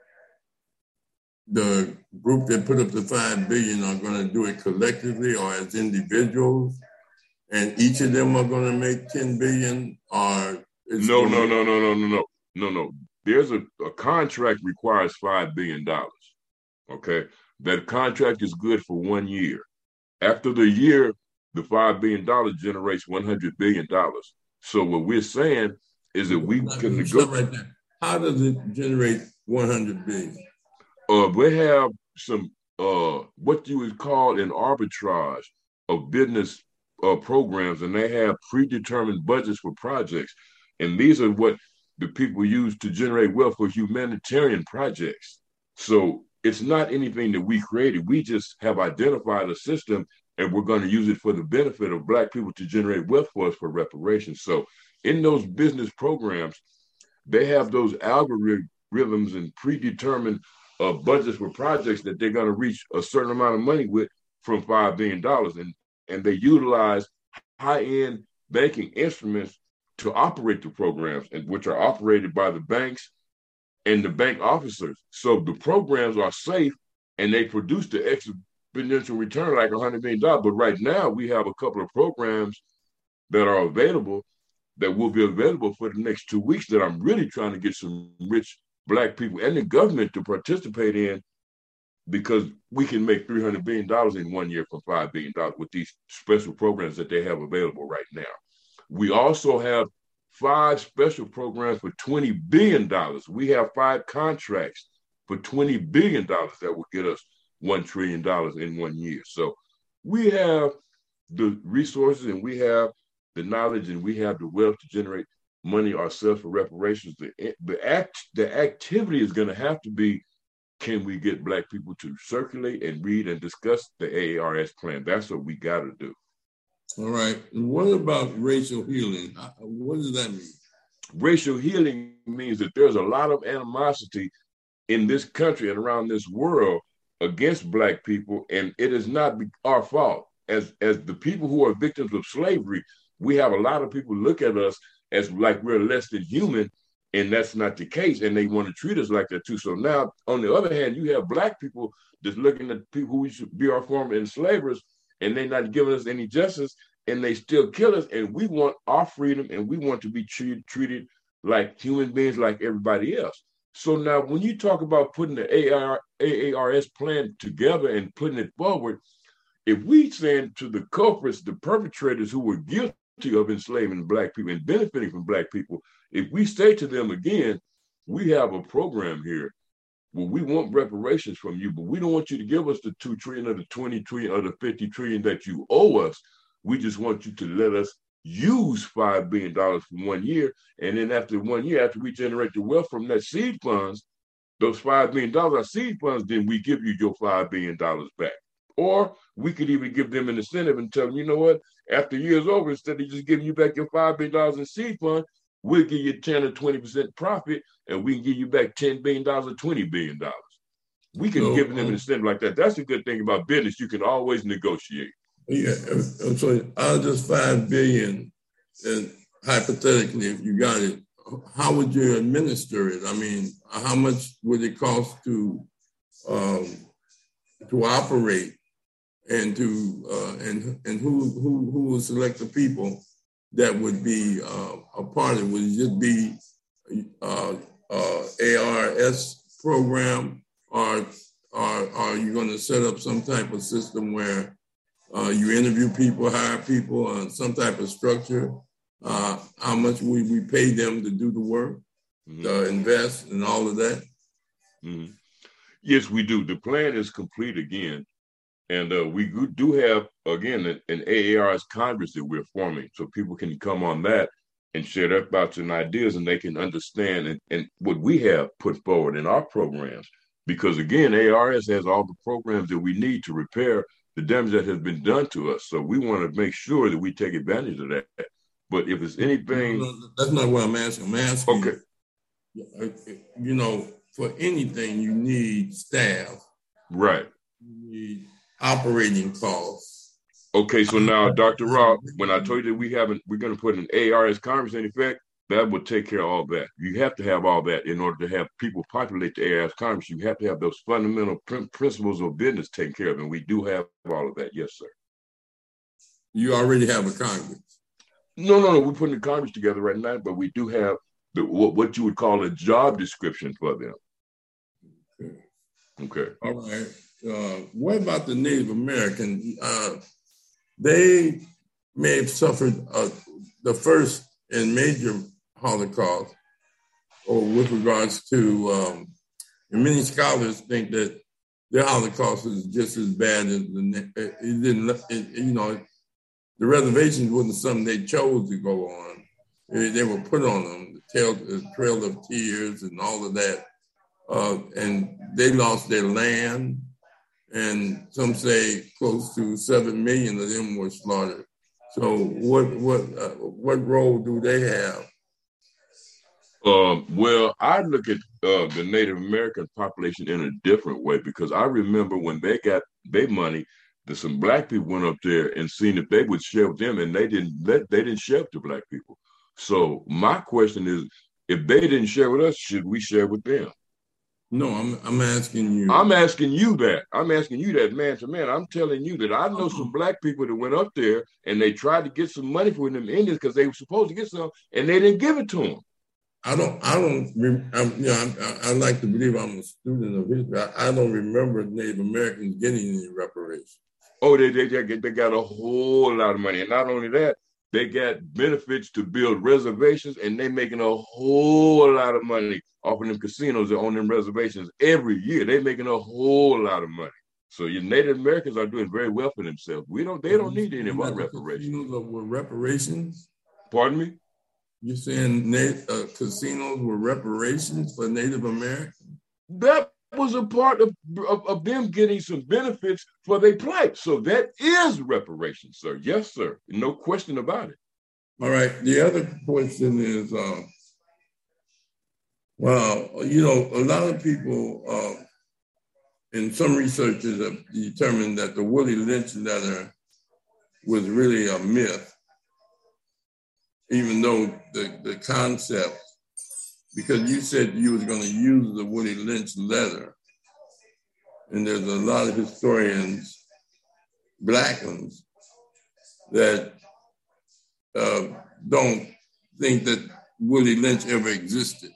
the group that put up the five billion dollars are going to do it collectively or as individuals? And each of them are going to make ten billion dollars, or no, no, no, no, no, no, no, no, no. There's a, a contract requires five billion dollars. Okay. That contract is good for one year. After the year, the five billion dollars generates one hundred billion dollars. So what we're saying is that we can negotiate. Right there. How does it generate one hundred billion Uh, dollars? we have some, uh, what you would call an arbitrage of business Uh, programs, and they have predetermined budgets for projects. And these are what the people use to generate wealth for humanitarian projects. So it's not anything that we created. We just have identified a system and we're going to use it for the benefit of Black people to generate wealth for us for reparations. So in those business programs, they have those algorithms and predetermined uh, budgets for projects that they're going to reach a certain amount of money with from five billion dollars. And and they utilize high-end banking instruments to operate the programs, and which are operated by the banks and the bank officers. So the programs are safe, and they produce the exponential return like one hundred million dollars. But right now, we have a couple of programs that are available that will be available for the next two weeks that I'm really trying to get some rich Black people and the government to participate in, because we can make three hundred billion dollars in one year from five billion dollars with these special programs that they have available right now. We also have five special programs for twenty billion dollars. We have five contracts for twenty billion dollars that will get us one trillion dollars in one year. So we have the resources and we have the knowledge and we have the wealth to generate money ourselves for reparations. The, the, act, the activity is going to have to be, can we get Black people to circulate and read and discuss the A A R S plan? That's what we got to do. All right. And what about racial healing? What does that mean? Racial healing means that there's a lot of animosity in this country and around this world against Black people, and it is not our fault. As, as the people who are victims of slavery, we have a lot of people look at us as like we're less than human, And that's not the case. And they want to treat us like that too. So now, on the other hand, you have black people that's looking at people who should be our former enslavers, and they're not giving us any justice, and they still kill us. And we want our freedom, and we want to be treated, treated like human beings, like everybody else. So now, when you talk about putting the A A R S plan together and putting it forward, if we send to the culprits, the perpetrators who were guilty of enslaving black people and benefiting from black people, if we say to them again, we have a program here where we want reparations from you, but we don't want you to give us the two trillion or the twenty trillion or the fifty trillion that you owe us. We just want you to let us use five billion dollars for one year. And then after one year, after we generate the wealth from that seed funds, those five billion dollars are seed funds, then we give you your five billion dollars back. Or we could even give them an incentive and tell them, you know what, after a year's over, instead of just giving you back your five billion dollars in seed fund, we'll give you ten or twenty percent profit, and we can give you back ten billion dollars or twenty billion dollars. We can so, give them um, an incentive like that. That's the good thing about business. You can always negotiate. Yeah, so out of this five billion dollars, and hypothetically, if you got it, how would you administer it? I mean, how much would it cost to um, to operate? And to uh, and and who who who will select the people that would be uh, a part of it? Would it just be uh, uh, A R S program, or or are you going to set up some type of system where uh, you interview people, hire people, on some type of structure? Uh, how much we we pay them to do the work, mm-hmm. to invest, and all of that? Mm-hmm. Yes, we do. The plan is complete again. And uh, we do have, again, an A A R S Congress that we're forming, so people can come on that and share their thoughts and ideas, and they can understand and, and what we have put forward in our programs. Because, again, A A R S has all the programs that we need to repair the damage that has been done to us. So we want to make sure that we take advantage of that. But if it's anything... No, no, that's not what I'm asking. I'm asking, okay. you know, for anything, you need staff. Right. You need operating costs. Okay, so now, Doctor Rob, when I told you that we haven't, we're going to put an A R S Congress in effect, that would take care of all that. You have to have all that in order to have people populate the A R S Congress. You have to have those fundamental pr- principles of business taken care of, and we do have all of that. Yes, sir. You already have a Congress. No, no, no. We're putting the Congress together right now, but we do have the what, what you would call a job description for them. Okay. Okay. All right. Uh, what about the Native American? Uh, they may have suffered uh, the first and major Holocaust, or with regards to, um, and many scholars think that their Holocaust is just as bad as the, it didn't, it, you know, the reservations wasn't something they chose to go on. They, they were put on them, the trail, the trail of tears and all of that. Uh, and they lost their land. And some say close to seven million of them were slaughtered. So what what uh, what role do they have? Um, well, I look at uh, the Native American population in a different way, because I remember when they got their money, that some black people went up there and seen if they would share with them, and they didn't let they didn't share with the black people. So my question is, if they didn't share with us, should we share with them? No, I'm I'm asking you. I'm asking you that. I'm asking you that man to man. I'm telling you that I know some black people that went up there and they tried to get some money from them Indians because they were supposed to get some, and they didn't give it to them. I don't. I don't. I'm, you know, I, I like to believe I'm a student of history. I, I don't remember Native Americans getting any reparations. Oh, they they they got a whole lot of money, and not only that, they got benefits to build reservations, and they making a whole lot of money off of them casinos that own them reservations every year. They making a whole lot of money. So your Native Americans are doing very well for themselves. We don't. They don't need any of our reparations. Casinos were reparations. Pardon me? You're saying na- uh, casinos were reparations for Native Americans? That was a part of, of, of them getting some benefits for their plight. So that is reparations, sir. Yes, sir. No question about it. All right. The other question is, uh, well, you know, a lot of people, uh, and some researchers have determined that the Willie Lynch letter was really a myth, even though the, the concept because you said you was going to use the Willie Lynch letter, and there's a lot of historians, black ones, that uh, don't think that Willie Lynch ever existed.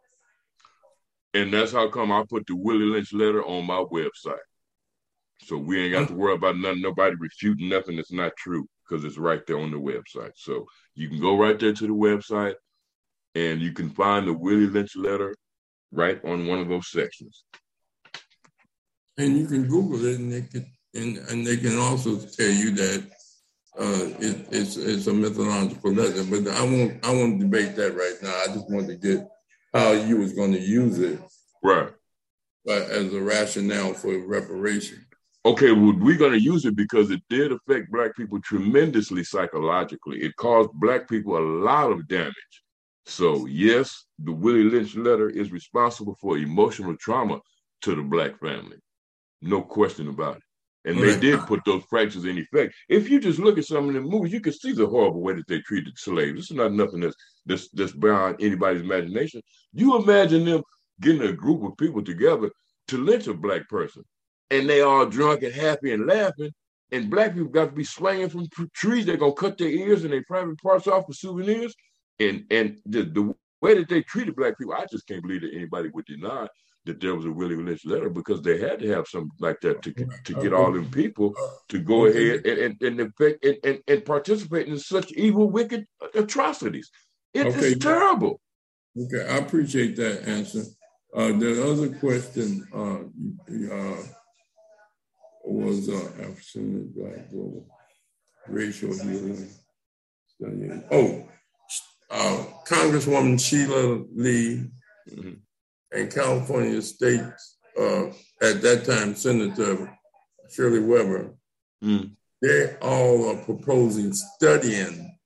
And that's how come I put the Willie Lynch letter on my website. So we ain't got to worry about nothing, nobody refuting nothing that's not true, because it's right there on the website. So you can go right there to the website and you can find the Willie Lynch letter right on one of those sections. And you can Google it, and they can, and, and they can also tell you that uh, it, it's it's a mythological letter. But I won't I won't debate that right now. I just want to get how you was going to use it, right, uh, as a rationale for reparation. Okay, well, we're going to use it because it did affect Black people tremendously psychologically. It caused Black people a lot of damage. So, yes, the Willie Lynch letter is responsible for emotional trauma to the Black family. No question about it. And they did put those fractures in effect. If you just look at some of the movies, you can see the horrible way that they treated slaves. This is not nothing that's, that's, that's beyond anybody's imagination. You imagine them getting a group of people together to lynch a Black person, and they all drunk and happy and laughing, and Black people got to be swinging from trees. They're going to cut their ears and their private parts off for souvenirs. And, and the, the way that they treated Black people, I just can't believe that anybody would deny that there was a Willie Lynch letter, because they had to have something like that to, to get all them people to go ahead and, and, and, effect, and, and, and participate in such evil, wicked atrocities. It okay. is terrible. Okay, I appreciate that answer. Uh, the other question uh, uh, was uh, African Black global racial healing. Oh, uh, Congresswoman Sheila Lee, mm-hmm. and California State, uh, at that time, Senator Shirley Weber, mm. they all are proposing studying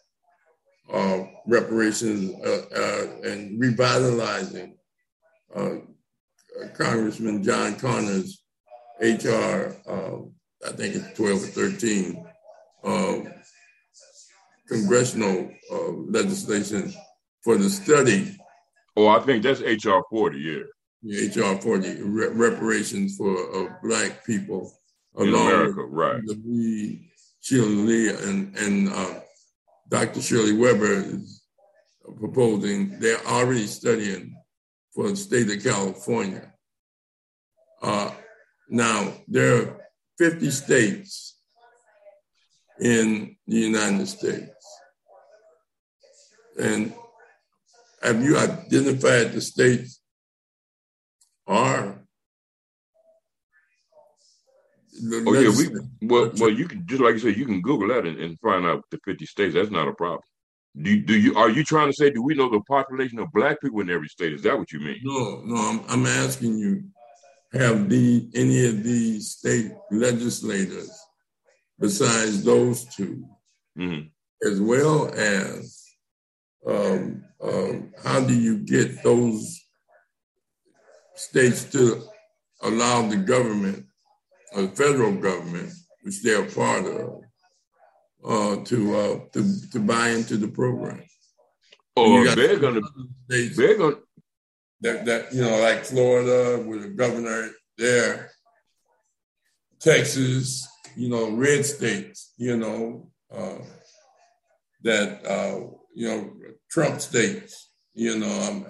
uh, reparations uh, uh, and revitalizing uh, Congressman John Connor's H R, uh, I think it's twelve or thirteen, uh, congressional uh, legislation for the study. Oh, I think that's H R forty, yeah. Yeah, H R forty, re- reparations for uh, Black people. In America, right. The, Sheila Lee and, and uh, Doctor Shirley Weber is proposing, they're already studying for the state of California. Uh, now, there are fifty states in the United States. And have you identified the states are? Oh yeah, we well, well, you can, just like you said, you can Google that and, and find out the fifty states. That's not a problem. Do you, do you are you trying to say, do we know the population of Black people in every state? Is that what you mean? No, no. I'm, I'm asking you, have the any of these state legislators besides those two, mm-hmm. as well as um, um, how do you get those states to allow the government, or the federal government, which they're a part of, uh, to uh, to to buy into the program? Oh, they're gonna, they're gonna that that you know, like Florida with a governor there, Texas, you know, red states, you know, uh, that uh, you know, Trump states, you know, um,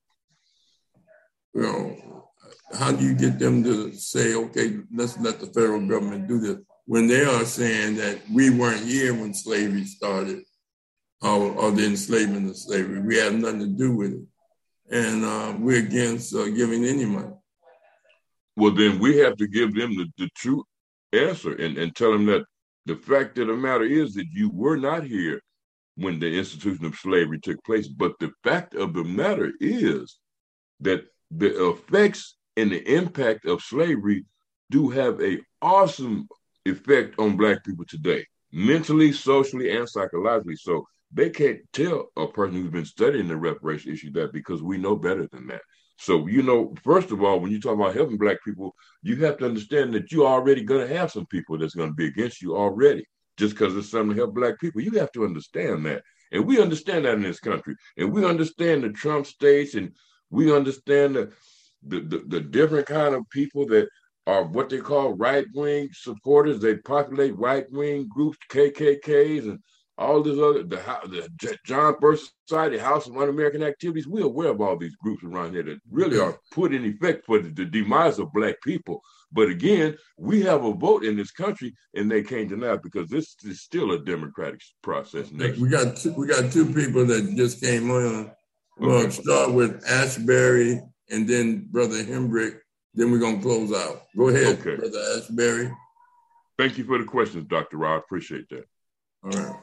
you know, how do you get them to say, okay, let's let the federal government do this, when they are saying that we weren't here when slavery started, or, or the enslavement of slavery, we had nothing to do with it, and uh, we're against uh, giving any money? Well, then we have to give them the, the true answer and, and tell them that the fact of the matter is that you were not here when the institution of slavery took place. But the fact of the matter is that the effects and the impact of slavery do have an awesome effect on Black people today, mentally, socially, and psychologically. So they can't tell a person who's been studying the reparation issue that, because we know better than that. So, you know, first of all, when you talk about helping Black people, you have to understand that you're already going to have some people that's going to be against you already, just because it's something to help Black people. You have to understand that. And we understand that in this country. And we understand the Trump states, and we understand the the, the, the different kind of people that are what they call right-wing supporters. They populate right-wing groups, K K Ks, and all this other, the, the John Birch Society, House of Un-American Activities. We're aware of all these groups around here that really are put in effect for the, the demise of Black people. But again, we have a vote in this country, and they can't deny it because this is still a democratic process. Nation. We got two, we got two people that just came on. We'll okay. start with Ashbury and then Brother Hendrick. Then we're going to close out. Go ahead, okay. Brother Ashbury. Thank you for the questions, Doctor Ra. I appreciate that. All right.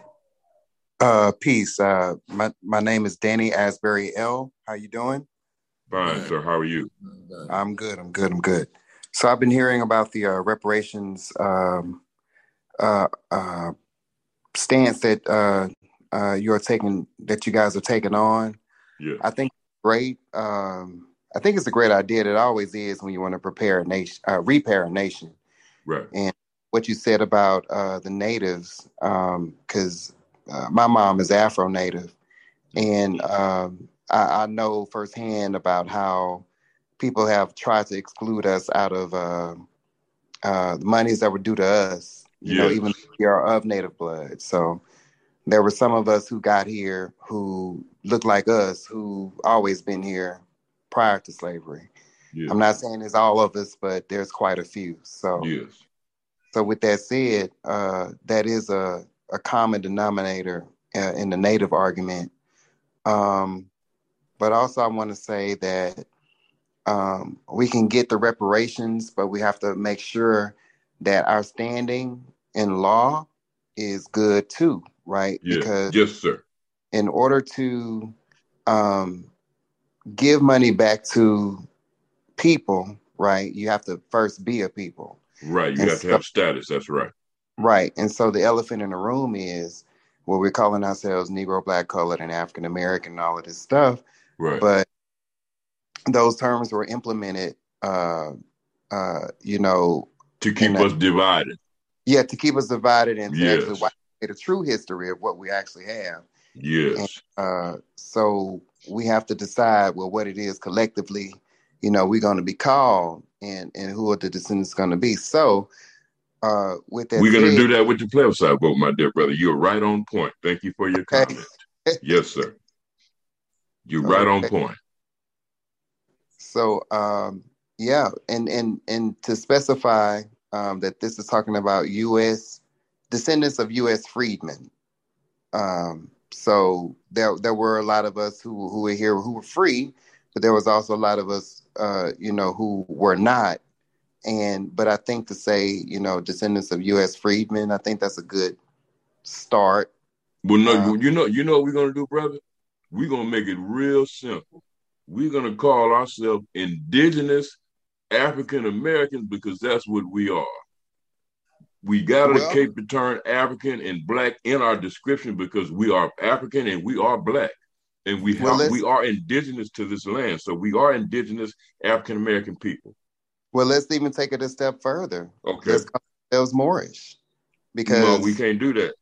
Uh, peace. Uh, my, my name is Danny Asbury L. How you doing? Fine, sir. How are you? I'm good. I'm good. I'm good. So I've been hearing about the uh, reparations um, uh, uh, stance that uh, uh, you're taking, that you guys are taking on. Yeah. I think it's great. Um, I think it's a great idea. That always is when you want to prepare a nation, uh, repair a nation. Right. And what you said about uh, the natives, because um, uh, my mom is Afro-Native, and um, I, I know firsthand about how people have tried to exclude us out of uh, uh, the monies that were due to us, you yes. know, even if we are of Native blood. So there were some of us who got here who looked like us, who always been here prior to slavery. Yes. I'm not saying it's all of us, but there's quite a few. So, yes. so with that said, uh, that is a, a common denominator uh, in the Native argument. Um, but also I want to say that Um, we can get the reparations, but we have to make sure that our standing in law is good too, right? Yes, because yes, sir. In order to um, give money back to people, right, you have to first be a people. Right, you and have so, to have status, that's right. Right, and so the elephant in the room is where we're calling ourselves Negro, Black, Colored, and African American, and all of this stuff. Right. But those terms were implemented, uh, uh, you know, to keep us a, divided. Yeah, to keep us divided and to yes. actually wipe away the true history of what we actually have. Yes. And, uh, so we have to decide, well, what it is collectively, you know, we're going to be called, and and who are the descendants going to be. So, uh, with that, we're going to do that with the plebiscite vote, my dear brother. You're right on point. Thank you for your okay. comment. Yes, sir. You're okay. right on point. So, um, yeah, and, and, and to specify um, that this is talking about U S descendants of U S freedmen. Um, so there there were a lot of us who, who were here who were free, but there was also a lot of us, uh, you know, who were not. And but I think to say, you know, descendants of U S freedmen, I think that's a good start. Well, no, um, you know, you know what we're gonna do, brother? We're gonna make it real simple. We're going to call ourselves indigenous African Americans because that's what we are. We got to well, keep the term African and Black in our description because we are African and we are Black. And we have, well, we are indigenous to this land. So we are indigenous African American people. Well, let's even take it a step further. Okay. Let's call ourselves Moorish. Because no, we can't do that.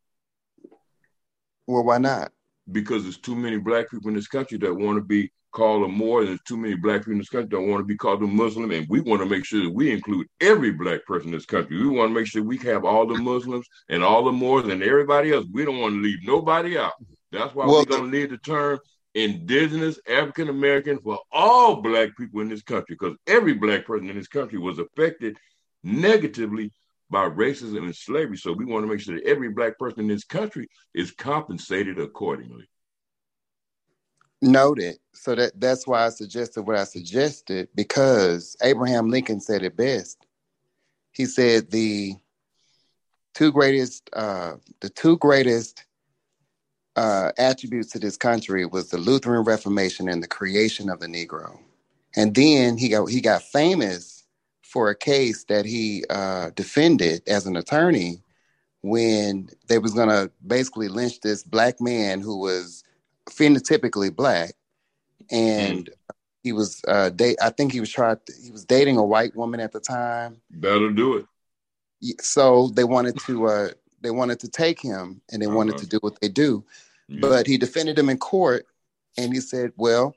Well, why not? Because there's too many Black people in this country that want to be called a Moor, and there's too many Black people in this country that want to be called a Muslim, and we want to make sure that we include every Black person in this country. We want to make sure we have all the Muslims and all the Moors and everybody else. We don't want to leave nobody out. That's why well, we're going to leave the term indigenous African American for all Black people in this country, because every Black person in this country was affected negatively by racism and slavery. So we want to make sure that every Black person in this country is compensated accordingly. Noted. So that that's why I suggested what I suggested, because Abraham Lincoln said it best. He said the two greatest, uh, the two greatest uh, attributes to this country was the Lutheran Reformation and the creation of the Negro. And then he got he got famous for a case that he uh, defended as an attorney when they was going to basically lynch this Black man who was phenotypically Black, and mm. he was uh date I think he was trying he was dating a white woman at the time. That'll do it. So they wanted to uh they wanted to take him, and they uh-huh. wanted to do what they do. Yeah. But he defended him in court, and he said, well,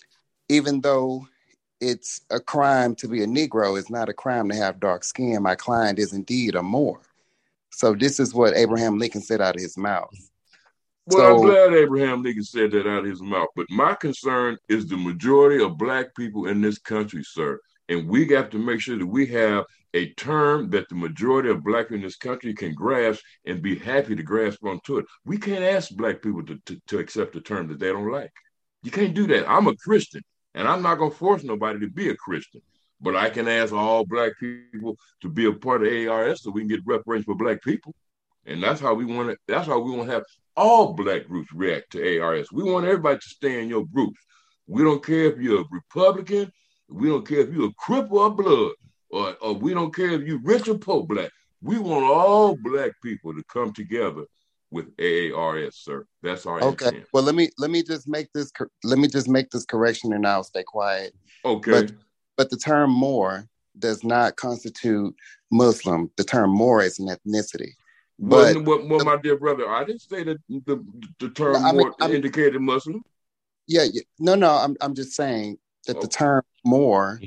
even though it's a crime to be a Negro, it's not a crime to have dark skin. My client is indeed a Moor. So this is what Abraham Lincoln said out of his mouth. Well, so, I'm glad Abraham Lincoln said that out of his mouth. But my concern is the majority of Black people in this country, sir. And we have to make sure that we have a term that the majority of Black people in this country can grasp and be happy to grasp onto it. We can't ask Black people to, to, to accept a term that they don't like. You can't do that. I'm a Christian, and I'm not going to force nobody to be a Christian. But I can ask all Black people to be a part of A R S so we can get reparations for Black people. And that's how we want to, that's how we want to have all Black groups react to A R S. We want everybody to stay in your groups. We don't care if you're a Republican. We don't care if you're a Crip or a Blood. Or, or we don't care if you're rich or poor Black. We want all Black people to come together with A A R S, sir. That's our okay. intent. Well, let me let me just make this let me just make this correction, and I'll stay quiet. Okay. But, but the term Moor does not constitute Muslim. The term Moor is an ethnicity. But well, well, my dear brother, I didn't say that the, the term no, I mean, Moor indicated Muslim. Yeah, yeah, no, no. I'm I'm just saying that okay. the term Moor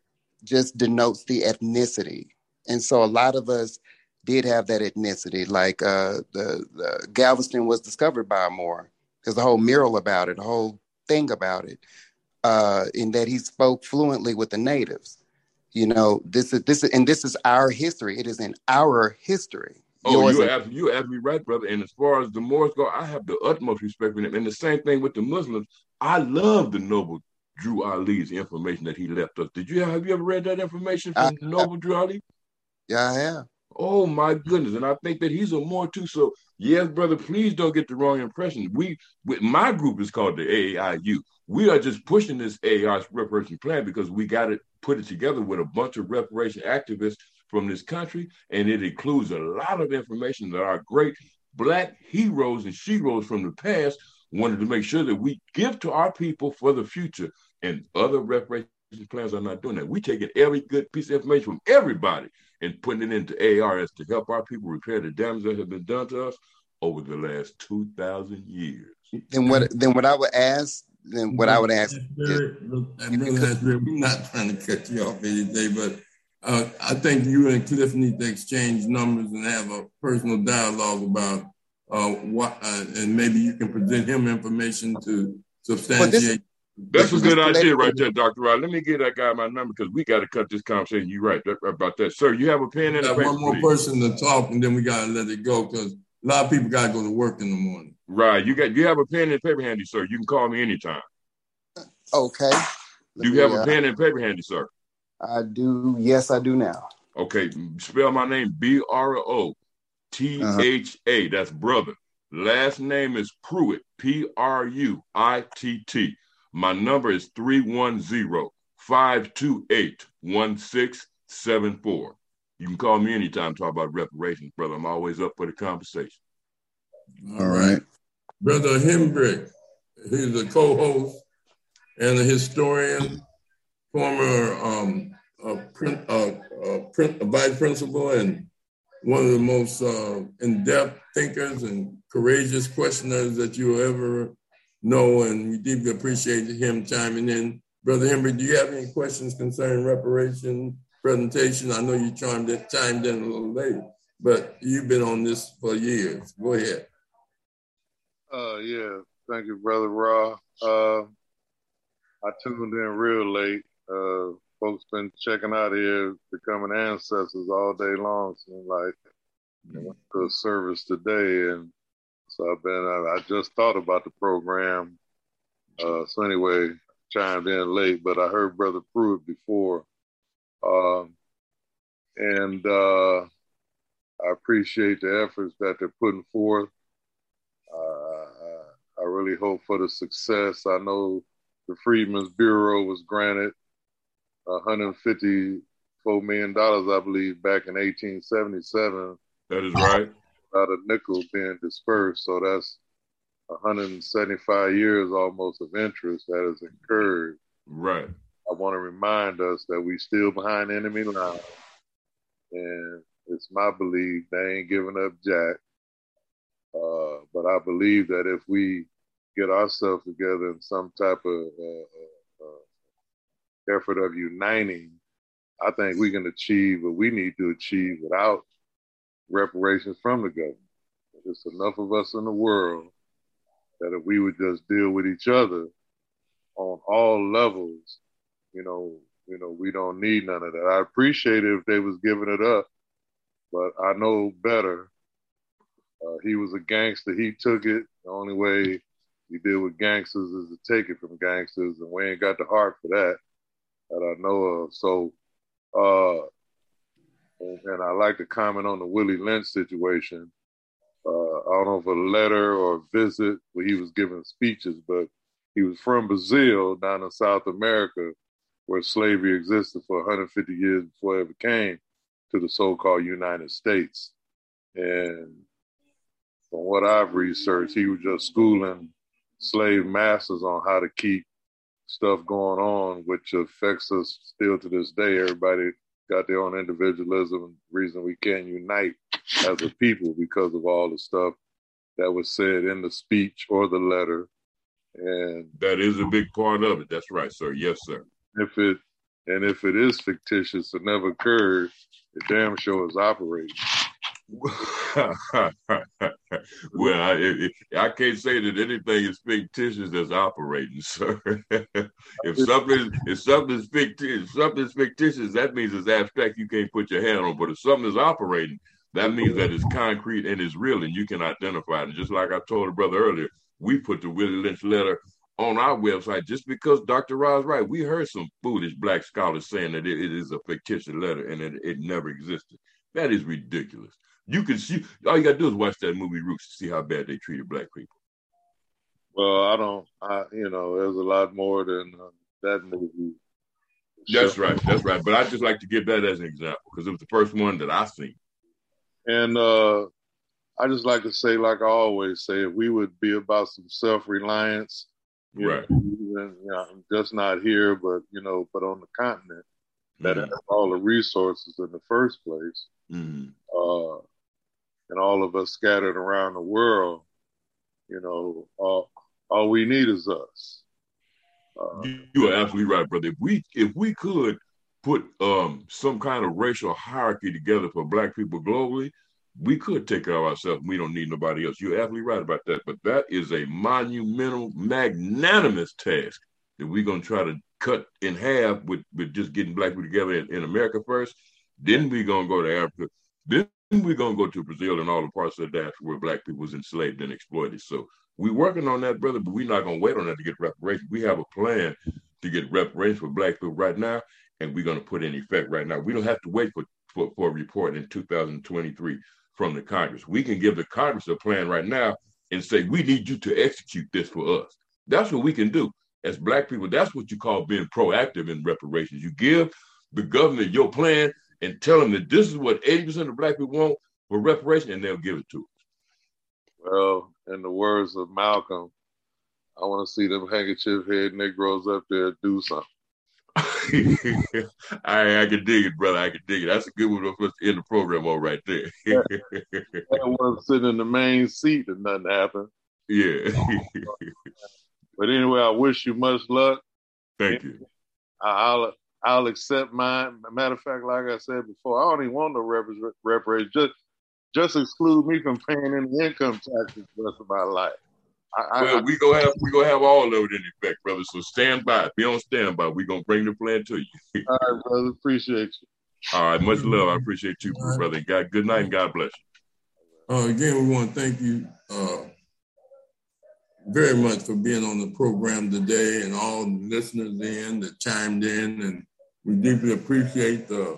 just denotes the ethnicity, and so a lot of us did have that ethnicity. Like uh, the, the Galveston was discovered by a Moor. There's a whole mural about it, a whole thing about it, uh, in that he spoke fluently with the natives. You know, this is this is and this is our history. It is in our history. Oh, you're absolutely, you're absolutely right, brother. And as far as the Moors go, I have the utmost respect for them. And the same thing with the Muslims. I love the noble Drew Ali's information that he left us. Did you have you ever read that information from I, noble Drew Ali? Yeah, I have. Oh my goodness. And I think that he's a Moor too. So yes, brother, please don't get the wrong impression. We, we my group is called the A A I U. We are just pushing this A A R reparation plan because we got to put it together with a bunch of reparation activists from this country, and it includes a lot of information that our great Black heroes and sheroes from the past wanted to make sure that we give to our people for the future, and other reparation plans are not doing that. We're taking every good piece of information from everybody and putting it into A R S to help our people repair the damage that has been done to us over the last two thousand years. Then what, then what I would ask, then what I would ask. Very, is, we're not trying to cut you off any day, but Uh, I think you and Cliff need to exchange numbers and have a personal dialogue about uh, what, uh, and maybe you can present him information to substantiate. This, that's a good idea right there, Doctor Rod. Let me give that guy my number because we got to cut this conversation. You're right about that. Sir, you have a pen and a paper, one more please. person to talk, and then we got to let it go because a lot of people got to go to work in the morning. Right. You got you have a pen and paper handy, sir. You can call me anytime. Okay. Do you have a pen and paper handy, sir? I do. Yes, I do now. Okay. Spell my name B R O T H A. That's brother. Last name is Pruitt. P R U I T T. My number is three one zero, five two eight, one six seven four. You can call me anytime, talk about reparations, brother. I'm always up for the conversation. All right. Brother Hembrick, he's a co-host and a historian, former um, uh, print, uh, uh, print, uh, vice principal, and one of the most uh, in-depth thinkers and courageous questioners that you'll ever know, and we deeply appreciate him chiming in. Brother Hembrick, do you have any questions concerning reparation presentation? I know you chimed in, chimed in a little late, but you've been on this for years. Go ahead. Uh, yeah, thank you, Brother Raw. Uh, I tuned in real late. Uh, folks been checking out here, becoming ancestors all day long. Seems like I went to a service today, and so I've been. I, I just thought about the program. Uh, so anyway, chimed in late, but I heard Brother Pruitt before, uh, and uh, I appreciate the efforts that they're putting forth. Uh, I really hope for the success. I know the Freedmen's Bureau was granted one hundred fifty-four million dollars, I believe, back in eighteen seventy-seven. That is right. Out of nickel being dispersed. So that's one hundred seventy-five years almost of interest that has incurred. Right. I want to remind us that we still behind enemy lines. And it's my belief they ain't giving up jack. Uh, but I believe that if we get ourselves together in some type of uh, uh, effort of uniting, I think we can achieve what we need to achieve without reparations from the government. There's enough of us in the world that if we would just deal with each other on all levels, you know, you know, we don't need none of that. I appreciate it if they was giving it up, but I know better. Uh, he was a gangster. He took it. The only way you deal with gangsters is to take it from gangsters, and we ain't got the heart for that, that I know of. So, uh, and, and I like to comment on the Willie Lynch situation. Uh, I don't know if a letter or a visit where he was giving speeches, but he was from Brazil down in South America, where slavery existed for one hundred fifty years before it ever came to the so-called United States. And from what I've researched, he was just schooling slave masters on how to keep stuff going on, which affects us still to this day. Everybody got their own individualism and reason we can't unite as a people because of all the stuff that was said in the speech or the letter. And that is a big part of it. That's right, sir. Yes, sir. If it and if it is fictitious, it never occurred, the damn show is operating. Well, I, it, I can't say that anything is fictitious that's operating, sir. if something if something's fictitious, if something's fictitious, that means it's abstract. You can't put your hand on. But if something is operating, that means that it's concrete and it's real, and you can identify it. And just like I told the brother earlier, we put the Willie Lynch letter on our website just because Doctor Ra's right. We heard some foolish black scholars saying that it, it is a fictitious letter and it, it never existed. That is ridiculous. You can see, all you got to do is watch that movie Roots to see how bad they treated black people. Well, I don't, I, you know, there's a lot more than uh, that movie. That's right. That's right. But I just like to give that as an example because it was the first one that I seen. And uh, I just like to say, like I always say, if we would be about some self-reliance, you right? Know, even, you know, just not here, but you know, but on the continent that mm-hmm. has all the resources in the first place, mm-hmm. uh, and all of us scattered around the world, you know, all, all we need is us. Uh, you, you are absolutely right, brother. If we if we could put um, some kind of racial hierarchy together for black people globally, we could take care of ourselves. We don't need nobody else. You're absolutely right about that. But that is a monumental, magnanimous task that we're going to try to cut in half with, with just getting black people together in, in America first. Then we're going to go to Africa. Then we're going to go to Brazil and all the parts of the diaspora where black people was enslaved and exploited. So we're working on that, brother, but we're not going to wait on that to get reparations. We have a plan to get reparations for black people right now, and we're going to put in effect right now. We don't have to wait for, for, for a report in two thousand twenty-three from the Congress. We can give the Congress a plan right now and say, we need you to execute this for us. That's what we can do as black people. That's what you call being proactive in reparations. You give the government your plan and tell them that this is what eighty percent of black people want for reparation, and they'll give it to us. Well, in the words of Malcolm, I want to see them handkerchief head Negroes up there do something. I, I can dig it, brother. I can dig it. That's a good one for us to end the program on right there. I was sitting in the main seat and nothing happened. Yeah. But anyway, I wish you much luck. Thank you. I'll I'll accept mine. Matter of fact, like I said before, I don't even want no reparations. Just just exclude me from paying any income taxes the rest of my life. I, well, I, we gonna have we gonna have all of it in effect, brother. So stand by, be on standby. We gonna bring the plan to you. All right, brother. Appreciate you. All right, much love. I appreciate you, right. brother. God, good night and God bless you. Uh, again, we want to thank you uh, very much for being on the program today, and all the listeners in that chimed in, and we deeply appreciate the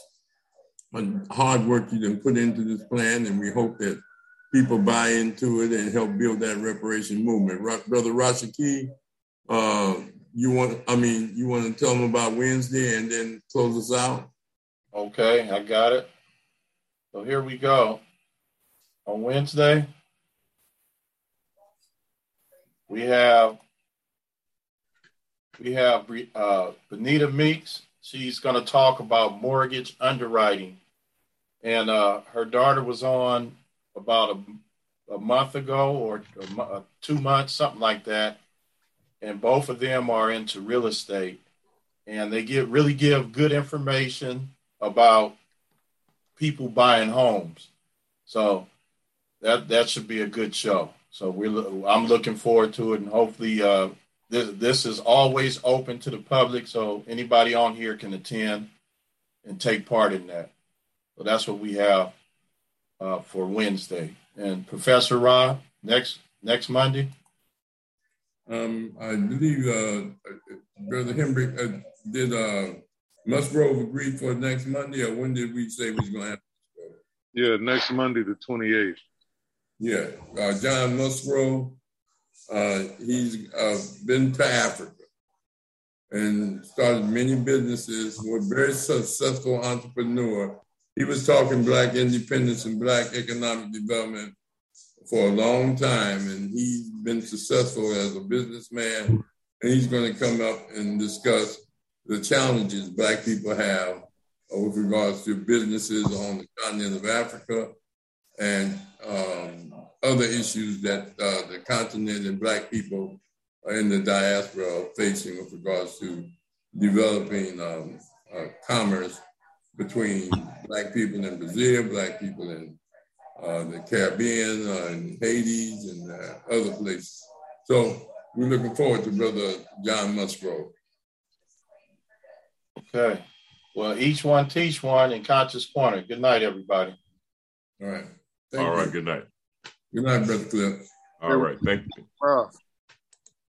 hard work you done put into this plan, and we hope that people buy into it and help build that reparation movement. Brother Rashaki, uh, you want, I mean, you want to tell them about Wednesday and then close us out? Okay, I got it. So here we go. On Wednesday, we have we have uh, Benita Meeks. She's going to talk about mortgage underwriting. And uh, her daughter was on about a, a month ago or a, uh, two months, something like that. And both of them are into real estate. And they give really give good information about people buying homes. So that that should be a good show. So we're I'm looking forward to it, and hopefully uh, this this is always open to the public, so anybody on here can attend and take part in that. So that's what we have uh, for Wednesday. And Professor Ra, next next Monday. Um, I believe uh, Brother Henry uh, did uh, Musgrove agree for next Monday, or when did we say we was going to have? Yeah, next Monday, the twenty-eighth. Yeah, uh, John Musgrove, uh, he's uh, been to Africa and started many businesses, was a very successful entrepreneur. He was talking Black independence and Black economic development for a long time, and he's been successful as a businessman, and he's going to come up and discuss the challenges Black people have with regards to businesses on the continent of Africa and um, other issues that uh, the continent and Black people in the diaspora are facing with regards to developing um, uh, commerce between Black people in Brazil, Black people in uh, the Caribbean, uh, and Haiti, and uh, other places. So we're looking forward to Brother John Musgrove. Okay. Well, each one teach one in Conscious Corner. Good night, everybody. All right. Thank All you. Right. Good night. Good night, Brother Cliff. All right. Thank you. Wow.